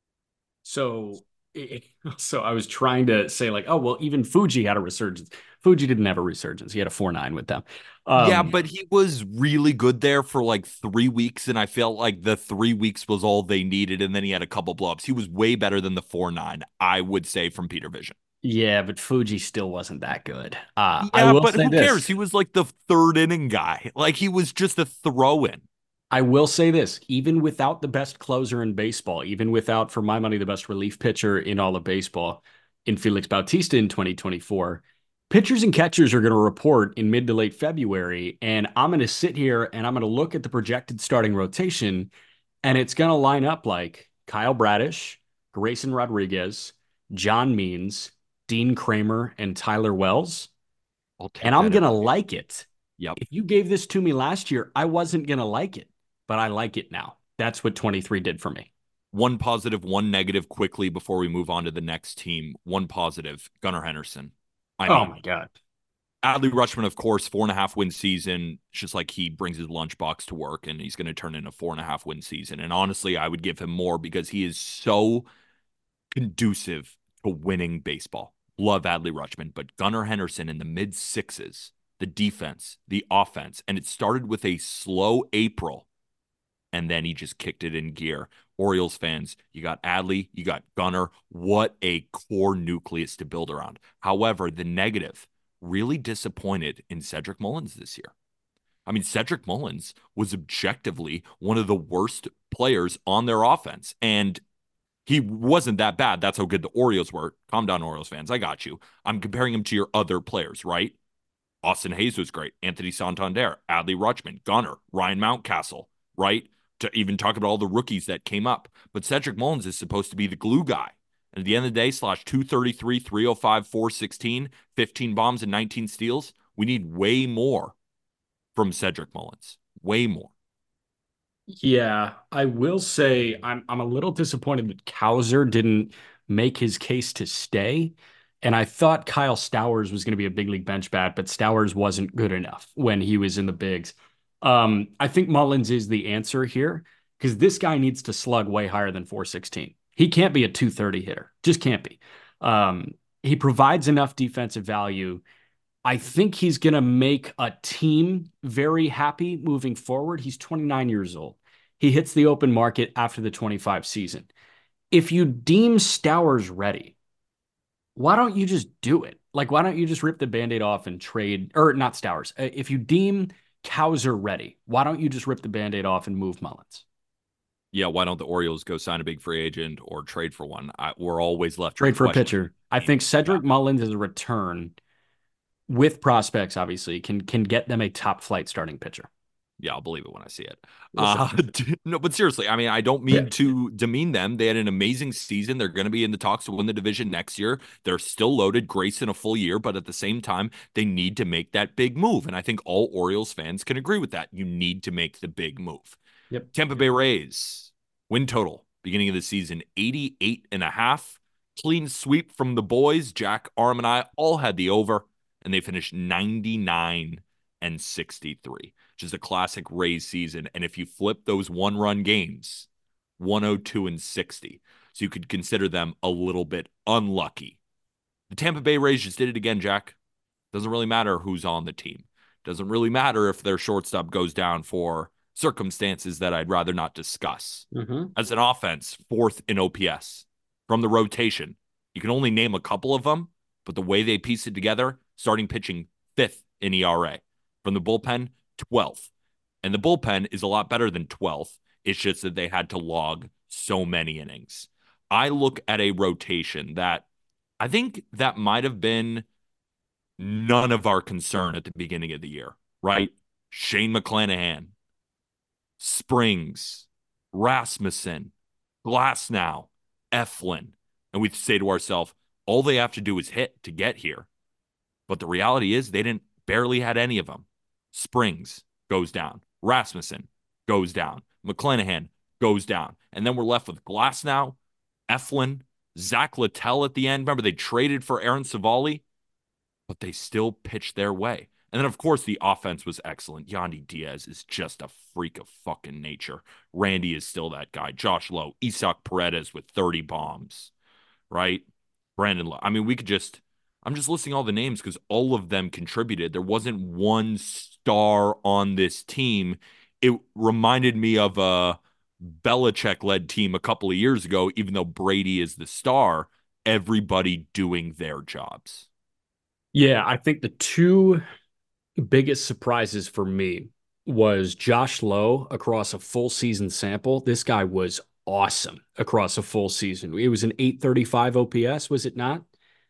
So So I was trying to say like, oh, well, even Fuji had a resurgence. Fuji didn't have a resurgence. He had a four nine with them. Um, yeah, but he was really good there for like three weeks, and I felt like the three weeks was all they needed, and then he had a couple blowups. He was way better than the four nine, I would say, from Peter Vision. Yeah, but Fuji still wasn't that good. Uh, yeah, I will but say who this. cares? He was like the third inning guy. Like he was just a throw-in. I will say this, even without the best closer in baseball, even without, for my money, the best relief pitcher in all of baseball in Felix Bautista in twenty twenty-four, pitchers and catchers are going to report in mid to late February, and I'm going to sit here and I'm going to look at the projected starting rotation, and it's going to line up like Kyle Bradish, Grayson Rodriguez, John Means, Dean Kramer, and Tyler Wells, and I'm going to like it. Yep. If you gave this to me last year, I wasn't going to like it. But I like it now. That's what twenty-three did for me. One positive, one negative quickly before we move on to the next team. One positive, Gunnar Henderson. I oh, mean, my God. Adley Rutschman, of course, four and a half win season. It's just like he brings his lunchbox to work and he's going to turn in a four and a half win season. And honestly, I would give him more because he is so conducive to winning baseball. Love Adley Rutschman, but Gunnar Henderson in the mid sixes, the defense, the offense, and it started with a slow April. And then he just kicked it in gear. Orioles fans, you got Adley, you got Gunnar. What a core nucleus to build around. However, the negative, really disappointed in Cedric Mullins this year. I mean, Cedric Mullins was objectively one of the worst players on their offense. And he wasn't that bad. That's how good the Orioles were. Calm down, Orioles fans. I got you. I'm comparing him to your other players, right? Austin Hayes was great. Anthony Santander, Adley Rutschman, Gunnar, Ryan Mountcastle, right? To even talk about all the rookies that came up. But Cedric Mullins is supposed to be the glue guy. And at the end of the day, slash two thirty-three, three oh five, four sixteen, fifteen bombs and nineteen steals. We need way more from Cedric Mullins. Way more. Yeah, I will say I'm I'm a little disappointed that Cowser didn't make his case to stay. And I thought Kyle Stowers was going to be a big league bench bat, but Stowers wasn't good enough when he was in the bigs. Um, I think Mullins is the answer here because this guy needs to slug way higher than four sixteen. He can't be a two thirty hitter. Just can't be. Um, he provides enough defensive value. I think he's going to make a team very happy moving forward. He's twenty-nine years old. He hits the open market after the twenty-five season. If you deem Stowers ready, why don't you just do it? Like, why don't you just rip the Band-Aid off and trade, or not Stowers. If you deem Cowser ready, why don't you just rip the Band-Aid off and move Mullins? Yeah, why don't the Orioles go sign a big free agent or trade for one? I, we're always left trade for question. a pitcher. I think Cedric yeah. Mullins as a return with prospects, obviously, can can get them a top flight starting pitcher. Yeah, I'll believe it when I see it. Uh, no, but seriously, I mean, I don't mean yeah. to demean them. They had an amazing season. They're going to be in the talks to win the division next year. They're still loaded, Grace in a full year, but at the same time, they need to make that big move. And I think all Orioles fans can agree with that. You need to make the big move. Yep. Tampa Bay Rays, win total, beginning of the season, eighty-eight and a half. Clean sweep from the boys. Jack, Arm, and I all had the over, and they finished ninety-nine and sixty-three. Just a classic Rays season. And if you flip those one-run games, one oh two and sixty. So you could consider them a little bit unlucky. The Tampa Bay Rays just did it again, Jack. Doesn't really matter who's on the team. Doesn't really matter if their shortstop goes down for circumstances that I'd rather not discuss. Mm-hmm. As an offense, fourth in O P S. From the rotation, you can only name a couple of them, but the way they piece it together, starting pitching fifth in E R A. From the bullpen, twelfth. And the bullpen is a lot better than twelfth. It's just that they had to log so many innings. I look at a rotation that I think that might have been none of our concern at the beginning of the year, right? Shane McClanahan, Springs, Rasmussen, Glasnow, Eflin. And we say to ourselves, all they have to do is hit to get here. But the reality is they didn't barely had any of them. Springs goes down. Rasmussen goes down. McClanahan goes down. And then we're left with Glasnow, Eflin, Zach Littell at the end. Remember, they traded for Aaron Savali, but they still pitched their way. And then, of course, the offense was excellent. Yandy Diaz is just a freak of fucking nature. Randy is still that guy. Josh Lowe, Isaac Paredes with thirty bombs, right? Brandon Lowe. I mean, we could just... I'm just listing all the names because all of them contributed. There wasn't one star on this team. It reminded me of a Belichick-led team a couple of years ago, even though Brady is the star, everybody doing their jobs. Yeah, I think the two biggest surprises for me was Josh Lowe across a full season sample. This guy was awesome across a full season. It was an eight thirty-five O P S, was it not?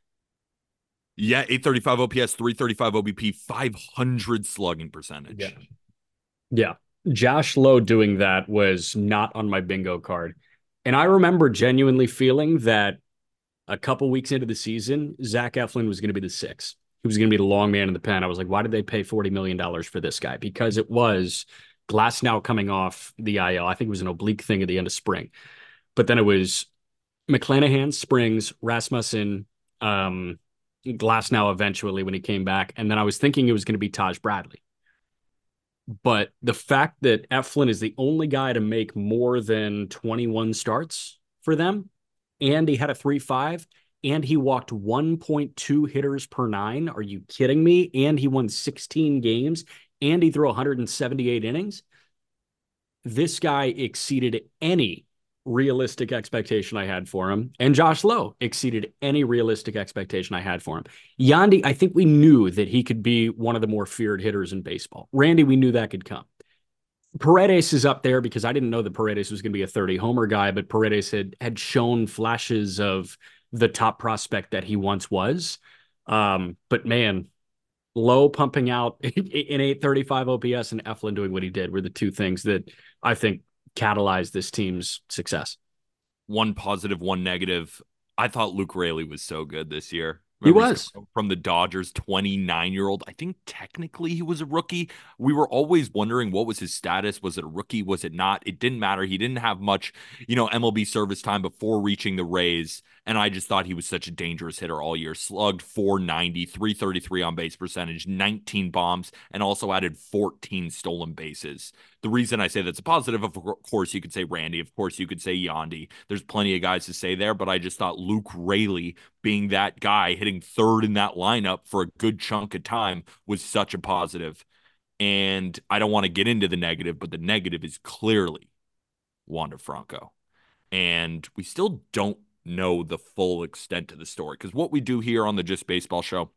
Yeah, eight thirty-five O P S, three thirty-five O B P, five hundred slugging percentage. Yeah. Yeah. Josh Lowe doing that was not on my bingo card. And I remember genuinely feeling that a couple weeks into the season, Zach Eflin was going to be the six. He was going to be the long man in the pen. I was like, why did they pay forty million dollars for this guy? Because it was Glasnow coming off the I L. I think it was an oblique thing at the end of spring. But then it was McClanahan, Springs, Rasmussen, um, Glasnow eventually when he came back. And then I was thinking it was going to be Taj Bradley. But the fact that Eflin is the only guy to make more than twenty-one starts for them, and he had a three five, and he walked one point two hitters per nine. Are you kidding me? And he won sixteen games, and he threw one hundred seventy-eight innings. This guy exceeded any realistic expectation I had for him. And Josh Lowe exceeded any realistic expectation I had for him. Yandy, I think we knew that he could be one of the more feared hitters in baseball. Randy, we knew that could come. Paredes is up there because I didn't know that Paredes was going to be a thirty homer guy, but Paredes had had shown flashes of the top prospect that he once was. Um, but man, Lowe pumping out in eight thirty-five O P S and Eflin doing what he did were the two things that I think catalyzed this team's success. One positive, one negative. I thought Luke Raley was so good this year. Remember, he was from the Dodgers, twenty-nine year old. I think technically he was a rookie. We were always wondering what was his status. Was it a rookie? Was it not? It didn't matter. He didn't have much, you know, M L B service time before reaching the Rays. And I just thought he was such a dangerous hitter all year. Slugged four ninety, three thirty-three on base percentage, nineteen bombs, and also added fourteen stolen bases. The reason I say that's a positive, of course, you could say Randy. Of course, you could say Yandy. There's plenty of guys to say there, but I just thought Luke Raley being that guy, hitting third in that lineup for a good chunk of time was such a positive. And I don't want to get into the negative, but the negative is clearly Wander Franco. And we still don't know the full extent of the story, because what we do here on the Just Baseball Show,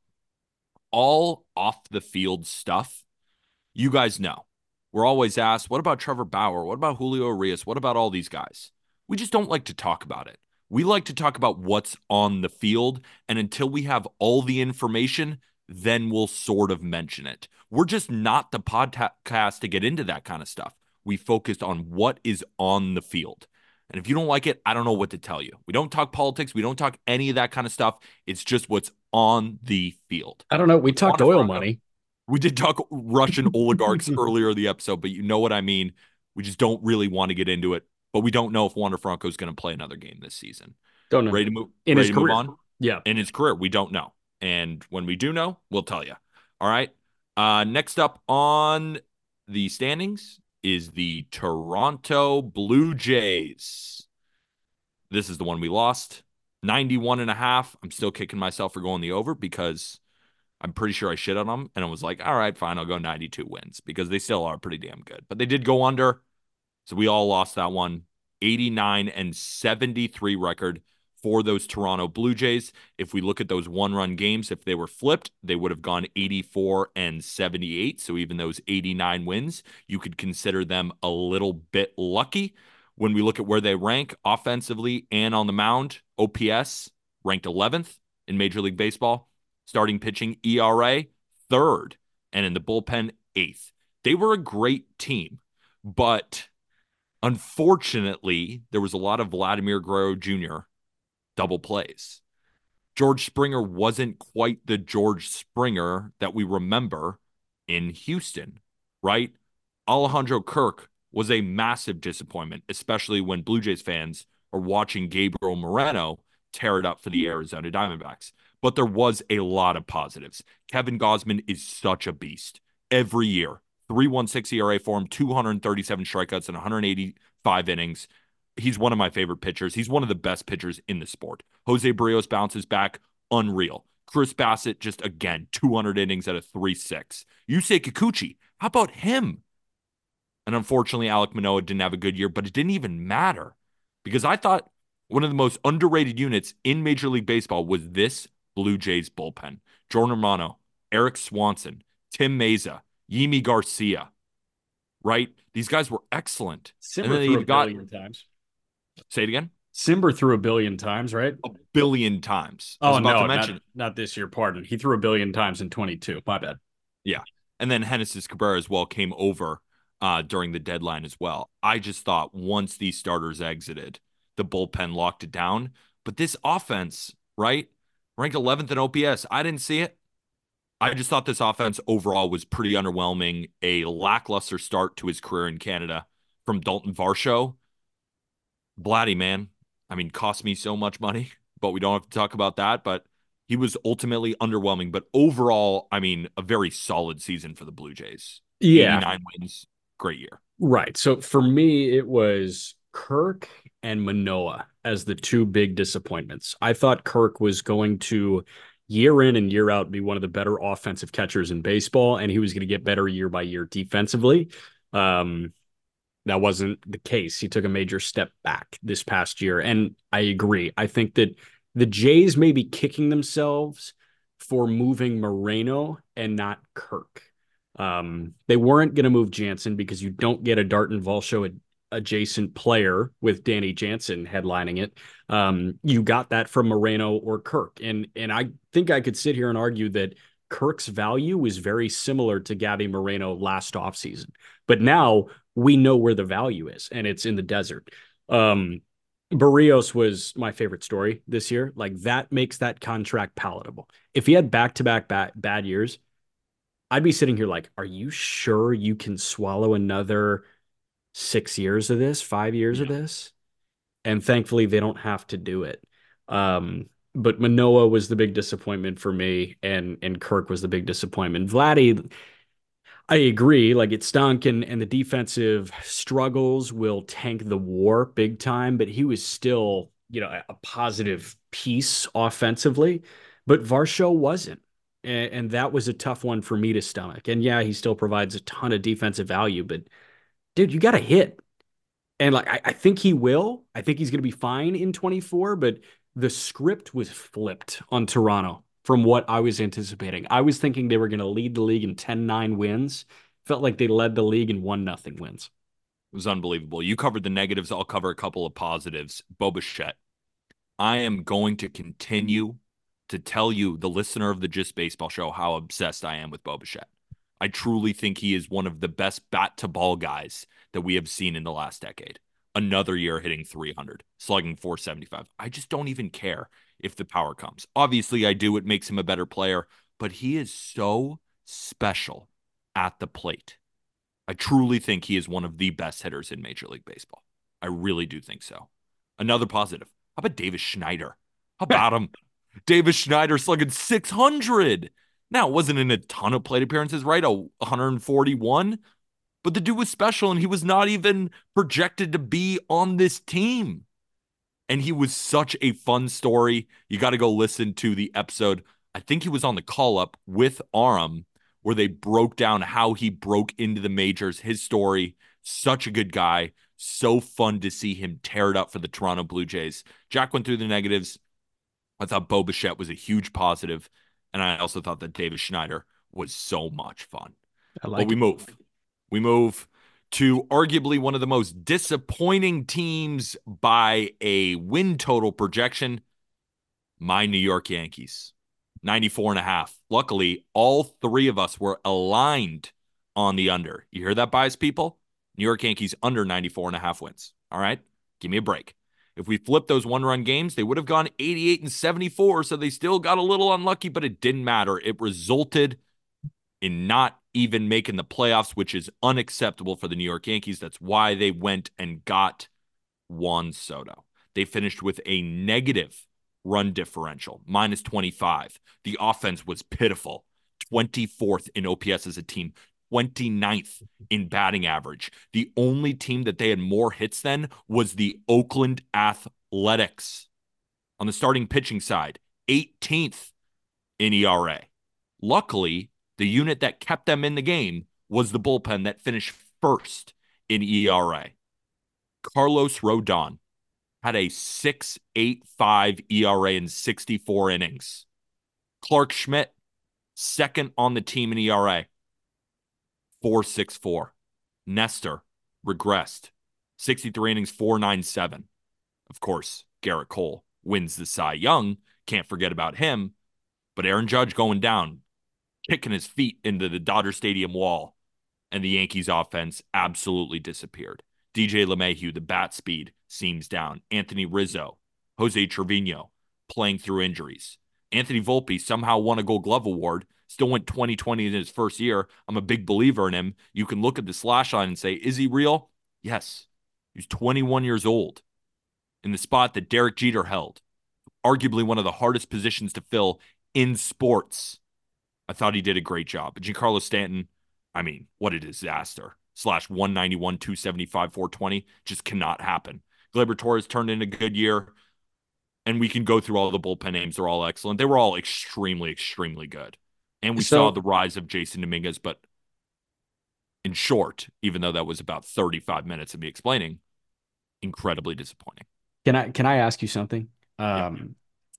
all off the field stuff, you guys know. We're always asked, what about Trevor Bauer? What about Julio Urias? What about all these guys? We just don't like to talk about it. We like to talk about what's on the field, and until we have all the information, then we'll sort of mention it. We're just not the podcast to get into that kind of stuff. We focus on what is on the field. And if you don't like it, I don't know what to tell you. We don't talk politics. We don't talk any of that kind of stuff. It's just what's on the field. I don't know. We talked oil money. We did talk Russian oligarchs earlier in the episode, but you know what I mean. We just don't really want to get into it. But we don't know if Wander Franco is going to play another game this season. Don't know. Ready to move, in ready his to move career. on? Yeah. In his career, we don't know. And when we do know, we'll tell you. All right. Uh, next up on the standings is the Toronto Blue Jays. This is the one we lost. ninety-one and a half. I'm still kicking myself for going the over because I'm pretty sure I shit on them. And I was like, all right, fine, I'll go ninety-two wins because they still are pretty damn good. But they did go under. So we all lost that one. eighty-nine and seventy-three record for those Toronto Blue Jays. If we look at those one-run games, if they were flipped, they would have gone eighty-four and seventy-eight. So even those eighty-nine wins, you could consider them a little bit lucky. When we look at where they rank offensively and on the mound, O P S ranked eleventh in Major League Baseball. Starting pitching E R A, third. And in the bullpen, eighth. They were a great team, but unfortunately, there was a lot of Vladimir Guerrero Junior double plays. George Springer wasn't quite the George Springer that we remember in Houston, right? Alejandro Kirk was a massive disappointment, especially when Blue Jays fans are watching Gabriel Moreno tear it up for the Arizona Diamondbacks. But there was a lot of positives. Kevin Gausman is such a beast. Every year, three point one six E R A for him, two hundred thirty-seven strikeouts and one hundred eighty-five innings. He's one of my favorite pitchers. He's one of the best pitchers in the sport. Jose Barrios bounces back, unreal. Chris Bassett, just again, two hundred innings at a three point six. Yusei Kikuchi, how about him? And unfortunately, Alek Manoah didn't have a good year, but it didn't even matter because I thought one of the most underrated units in Major League Baseball was this Blue Jays bullpen. Jordan Romano, Eric Swanson, Tim Meza, Yimi Garcia, right? These guys were excellent. Simber and then threw a got, billion times. Say it again? Simber threw a billion times, right? A billion times. Oh, no, not, not this year, pardon. He threw a billion times in twenty-two. My bad. Yeah. And then Genesis Cabrera as well came over uh, during the deadline as well. I just thought once these starters exited, the bullpen locked it down. But this offense, right? Ranked eleventh in O P S. I didn't see it. I just thought this offense overall was pretty underwhelming. A lackluster start to his career in Canada from Dalton Varsho. Blatty, man. I mean, cost me so much money, but we don't have to talk about that. But he was ultimately underwhelming. But overall, I mean, a very solid season for the Blue Jays. Yeah. eighty-nine wins. Great year. Right. So for me, it was Kirk and Manoah as the two big disappointments. I thought Kirk was going to year in and year out be one of the better offensive catchers in baseball, and he was going to get better year by year defensively. Um, That wasn't the case. He took a major step back this past year. And I agree. I think that the Jays may be kicking themselves for moving Moreno and not Kirk. Um, they weren't going to move Jansen because you don't get a Darton Valsho adjacent player with Danny Jansen headlining it. Um, you got that from Moreno or Kirk. And, and I think I could sit here and argue that Kirk's value is very similar to Gabby Moreno last offseason. But now we know where the value is, and it's in the desert. Um, Barrios was my favorite story this year. Like, that makes that contract palatable. If he had back-to-back bad, bad years, I'd be sitting here like, are you sure you can swallow another six years of this, five years yeah. of this? And thankfully, they don't have to do it. Um, but Manoah was the big disappointment for me, and and Kirk was the big disappointment. Vladdy, I agree. Like, it stunk, and, and the defensive struggles will tank the war big time, but he was still, you know, a, a positive piece offensively. But Varsho wasn't. And, and that was a tough one for me to stomach. And yeah, he still provides a ton of defensive value, but dude, you got to hit. And like, I, I think he will. I think he's going to be fine in twenty-four, but the script was flipped on Toronto from what I was anticipating. I was thinking they were going to lead the league in ten nine wins. Felt like they led the league in one nothing wins. It was unbelievable. You covered the negatives. I'll cover a couple of positives. Bo Bichette. I am going to continue to tell you, the listener of the Just Baseball Show, how obsessed I am with Bo Bichette. I truly think he is one of the best bat-to-ball guys that we have seen in the last decade. Another year hitting three hundred, slugging four seventy-five. I just don't even care if the power comes. Obviously, I do. It makes him a better player, but he is so special at the plate. I truly think he is one of the best hitters in Major League Baseball. I really do think so. Another positive. How about Davis Schneider? How about him? Davis Schneider slugging six hundred. Now, it wasn't in a ton of plate appearances, right? one hundred forty-one. But the dude was special, and he was not even projected to be on this team. And he was such a fun story. You got to go listen to the episode. I think he was on the call-up with Aram, where they broke down how he broke into the majors, his story. Such a good guy. So fun to see him tear it up for the Toronto Blue Jays. Jack went through the negatives. I thought Bo Bichette was a huge positive, and I also thought that Davis Schneider was so much fun. I like but we it. move. We move to arguably one of the most disappointing teams by a win total projection, my New York Yankees, ninety-four and a half. Luckily, all three of us were aligned on the under. You hear that, bias people? New York Yankees under ninety-four and a half wins. All right, give me a break. If we flipped those one-run games, they would have gone eighty-eight and seventy-four, so they still got a little unlucky, but it didn't matter. It resulted in not even making the playoffs, which is unacceptable for the New York Yankees. That's why they went and got Juan Soto. They finished with a negative run differential, minus twenty-five. The offense was pitiful. twenty-fourth in O P S as a team, twenty-ninth in batting average. The only team that they had more hits than was the Oakland Athletics. On the starting pitching side, eighteenth in E R A. Luckily, the unit that kept them in the game was the bullpen that finished first in E R A. Carlos Rodon had a six point eight five E R A in sixty-four innings. Clark Schmidt, second on the team in E R A, four point six four. Nestor regressed, sixty-three innings, four point nine seven. Of course, Garrett Cole wins the Cy Young. Can't forget about him. But Aaron Judge going down, kicking his feet into the Dodger Stadium wall, and the Yankees offense absolutely disappeared. D J LeMahieu, the bat speed seems down. Anthony Rizzo, Jose Trevino playing through injuries. Anthony Volpe somehow won a Gold Glove award, still went twenty twenty in his first year. I'm a big believer in him. You can look at the slash line and say, is he real? Yes. He's twenty-one years old in the spot that Derek Jeter held. Arguably one of the hardest positions to fill in sports. I thought he did a great job. Giancarlo Stanton, I mean, what a disaster. Slash one ninety-one, two seventy-five, four twenty. Just cannot happen. Gleyber Torres turned in a good year. And we can go through all the bullpen names. They're all excellent. They were all extremely, extremely good. And we So- saw the rise of Jason Dominguez, but In short, even though that was about thirty-five minutes of me explaining, incredibly disappointing. Can I can I ask you something? Yeah. Um,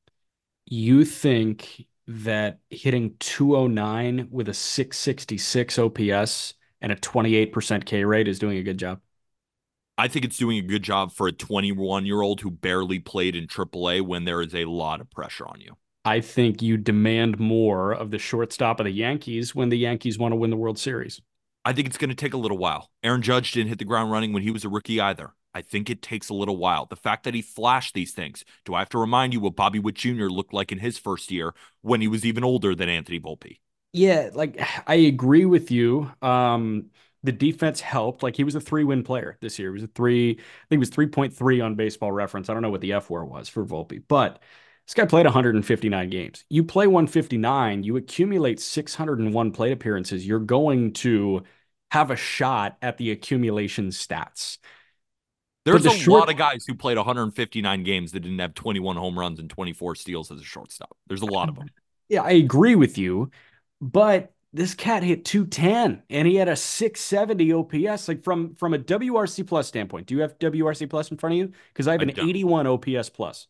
you think that hitting two oh nine with a six sixty-six O P S and a twenty-eight percent K rate is doing a good job? I think it's doing a good job for a twenty-one year old who barely played in triple A when there is a lot of pressure on you. I think you demand more of the shortstop of the Yankees when the Yankees want to win the World Series. I think it's going to take a little while. Aaron Judge didn't hit the ground running when he was a rookie either. I think it takes a little while. The fact that he flashed these things. Do I have to remind you what Bobby Witt Junior looked like in his first year when he was even older than Anthony Volpe? Yeah, like I agree with you. Um, the defense helped. Like he was a three-win player this year. He was a three, I think it was three point three on Baseball Reference. I don't know what the F W A R was for Volpe, but this guy played one hundred fifty-nine games. You play one fifty-nine, you accumulate six hundred one plate appearances. You're going to have a shot at the accumulation stats. There's the a short- lot of guys who played one hundred fifty-nine games that didn't have twenty-one home runs and twenty-four steals as a shortstop. There's a lot of them. Yeah, I agree with you, but this cat hit two ten and he had a six seventy O P S. Like from from a W R C plus standpoint, do you have W R C plus in front of you? Because I have I an don't. eighty-one O P S plus.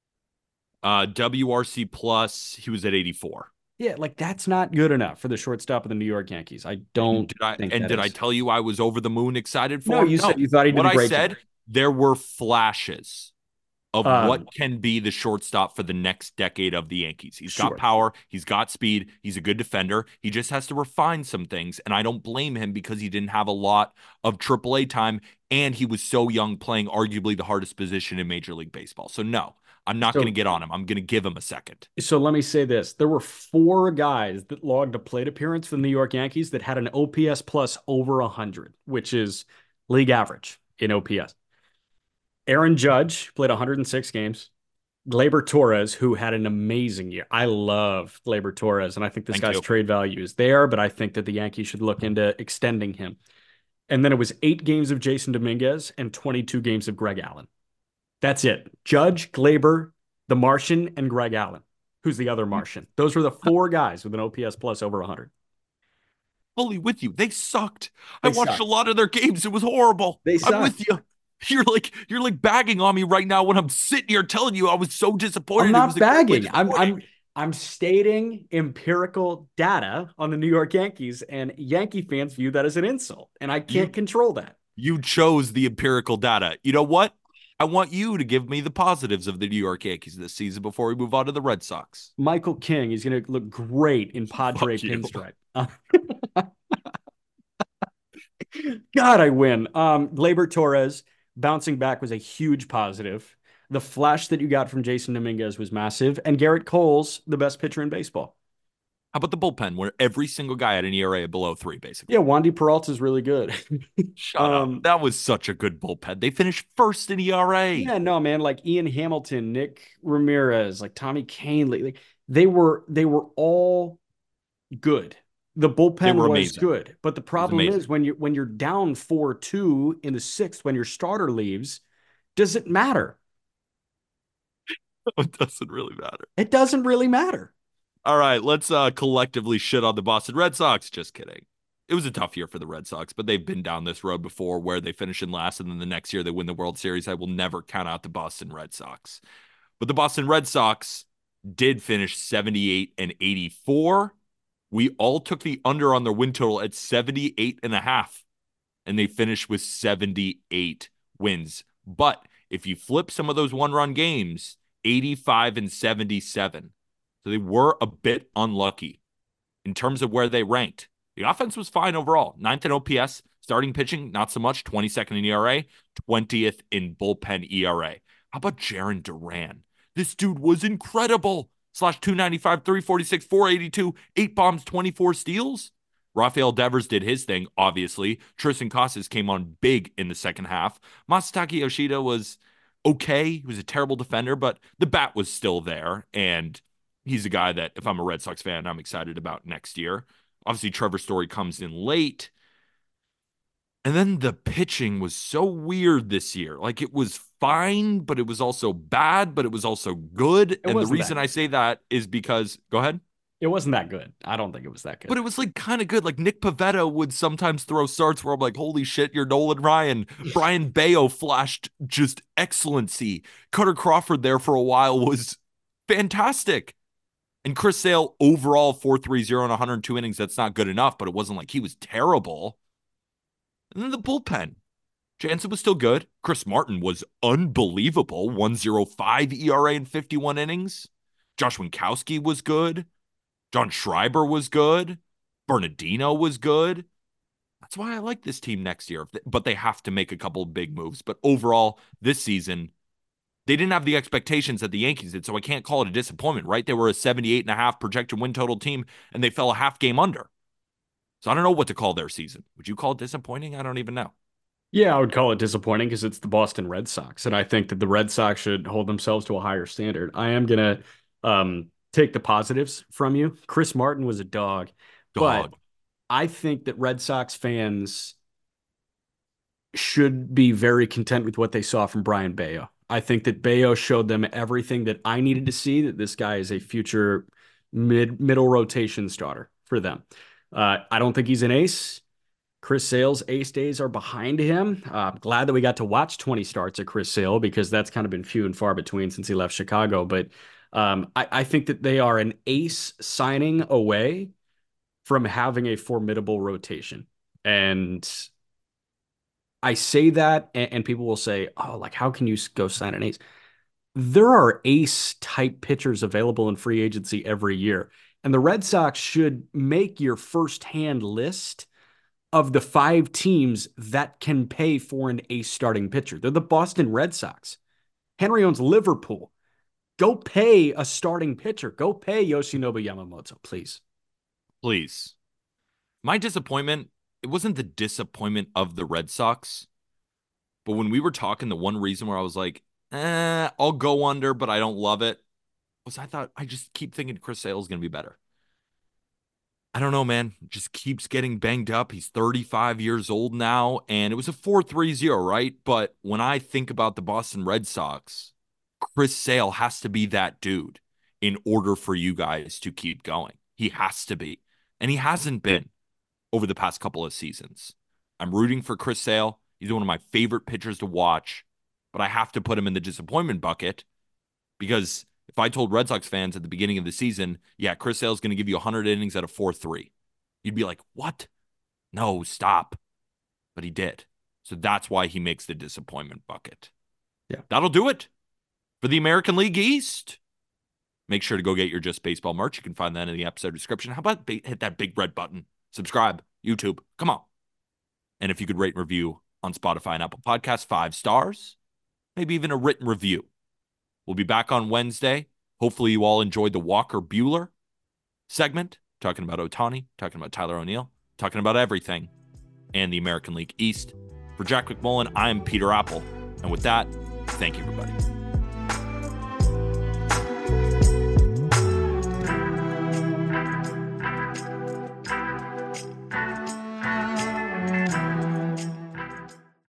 Uh, W R C plus, he was at eighty-four. Yeah, like that's not good enough for the shortstop of the New York Yankees. I don't Did I, think and that did is. I tell you I was over the moon excited for No, him? you said you thought he did what a great I said, job. there were flashes of Um, what can be the shortstop for the next decade of the Yankees. He's Sure. got power. He's got speed. He's a good defender. He just has to refine some things. And I don't blame him because he didn't have a lot of triple A time. And he was so young playing arguably the hardest position in Major League Baseball. So no, I'm not So- going to get on him. I'm going to give him a second. So let me say this. There were four guys that logged a plate appearance for the New York Yankees that had an O P S plus over one hundred, which is league average in O P S. Aaron Judge played one hundred six games. Gleyber Torres, who had an amazing year. I love Gleyber Torres, and I think this Thank guy's you. trade value is there, but I think that the Yankees should look into extending him. And then it was eight games of Jason Dominguez and twenty-two games of Greg Allen. That's it. Judge, Gleyber, the Martian, and Greg Allen. Who's the other Martian? Those were the four guys with an O P S plus over one hundred. Fully with you. They sucked. They I watched sucked. a lot of their games. It was horrible. They I'm sucked. with you. You're like you're like bagging on me right now when I'm sitting here telling you I was so disappointed. I'm It not was bagging. I'm disappointing. I'm I'm stating empirical data on the New York Yankees, and Yankee fans view that as an insult, and I can't You- control that. You chose the empirical data. You know what? I want you to give me the positives of the New York Yankees this season before we move on to the Red Sox. Michael King, he's going to look great in Padre Fuck you. pinstripe. God, I win. Um, Gleyber Torres bouncing back was a huge positive. The flash that you got from Jason Dominguez was massive, and Garrett Cole's the best pitcher in baseball. How about the bullpen where every single guy had an E R A below three, basically? Yeah, Wandy Peralta is really good. Shut Um, up. That was such a good bullpen. They finished first in E R A. Yeah, no, man. Like Ian Hamilton, Nick Ramirez, like Tommy Kahnle, like, like they were they were all good. The bullpen were was amazing. good, but the problem amazing. is when you when you're down four two in the sixth, when your starter leaves, does it matter? It doesn't really matter. It doesn't really matter. All right, let's uh, collectively shit on the Boston Red Sox. Just kidding. It was a tough year for the Red Sox, but they've been down this road before where they finish in last and then the next year they win the World Series. I will never count out the Boston Red Sox. But the Boston Red Sox did finish seventy-eight and eighty-four. We all took the under on their win total at seventy-eight and a half, and they finished with seventy-eight wins. But if you flip some of those one-run games, eighty-five and seventy-seven. So they were a bit unlucky in terms of where they ranked. The offense was fine overall. Ninth in O P S, starting pitching, not so much. twenty-second in E R A, twentieth in bullpen E R A. How about Jarren Duran? This dude was incredible. Slash two ninety-five, three forty-six, four eighty-two, eight bombs, twenty-four steals. Rafael Devers did his thing, obviously. Tristan Casas came on big in the second half. Masataka Yoshida was okay. He was a terrible defender, but the bat was still there. And he's a guy that, if I'm a Red Sox fan, I'm excited about next year. Obviously, Trevor Story comes in late. And then the pitching was so weird this year. Like, it was fine, but it was also bad, but it was also good. It and the wasn't reason bad. I say that is because, go ahead. It wasn't that good. I don't think it was that good. But it was like kind of good. Like Nick Pivetta would sometimes throw starts where I'm like, holy shit, you're Nolan Ryan. Brian Bayo flashed just excellency. Cutter Crawford there for a while was fantastic. And Chris Sale overall four three zero in one hundred two innings. That's not good enough, but it wasn't like he was terrible. And then the bullpen. Jansen was still good. Chris Martin was unbelievable. one oh five E R A in fifty-one innings. Josh Winkowski was good. John Schreiber was good. Bernardino was good. That's why I like this team next year. But they have to make a couple of big moves. But overall, this season, they didn't have the expectations that the Yankees did, so I can't call it a disappointment, right? They were a seventy-eight and a half projected win total team, and they fell a half game under. So I don't know what to call their season. Would you call it disappointing? I don't even know. Yeah, I would call it disappointing because it's the Boston Red Sox, and I think that the Red Sox should hold themselves to a higher standard. I am going to um, take the positives from you. Chris Martin was a dog, Dog. but I think that Red Sox fans should be very content with what they saw from Brian Bayo. I think that Bayo showed them everything that I needed to see, that this guy is a future mid middle rotation starter for them. Uh, I don't think he's an ace. Chris Sale's ace days are behind him. Uh, I'm glad that we got to watch twenty starts at Chris Sale because that's kind of been few and far between since he left Chicago. But um, I, I think that they are an ace signing away from having a formidable rotation. And I say that, and, and people will say, oh, like, how can you go sign an ace? There are ace type pitchers available in free agency every year. And the Red Sox should make your first-hand list of the five teams that can pay for an ace starting pitcher. They're the Boston Red Sox. Henry owns Liverpool. Go pay a starting pitcher. Go pay Yoshinobu Yamamoto, please. Please. My disappointment, it wasn't the disappointment of the Red Sox, but when we were talking, the one reason where I was like, eh, I'll go under, but I don't love it, was I thought, I just keep thinking Chris Sale is going to be better. I don't know, man. Just keeps getting banged up. He's thirty-five years old now, and it was a four three zero, right? But when I think about the Boston Red Sox, Chris Sale has to be that dude in order for you guys to keep going. He has to be. And he hasn't been over the past couple of seasons. I'm rooting for Chris Sale. He's one of my favorite pitchers to watch, but I have to put him in the disappointment bucket because if I told Red Sox fans at the beginning of the season, yeah, Chris Sale's going to give you one hundred innings at a four three, you'd be like, what? No, stop. But he did. So that's why he makes the disappointment bucket. Yeah. That'll do it for the American League East. Make sure to go get your Just Baseball merch. You can find that in the episode description. How about hit that big red button? Subscribe. YouTube. Come on. And if you could rate and review on Spotify and Apple Podcasts, five stars, maybe even a written review. We'll be back on Wednesday. Hopefully you all enjoyed the Walker Buehler segment, talking about Ohtani, talking about Tyler O'Neill, talking about everything, and the American League East. For Jack McMullen, I am Peter Apple. And with that, thank you, everybody.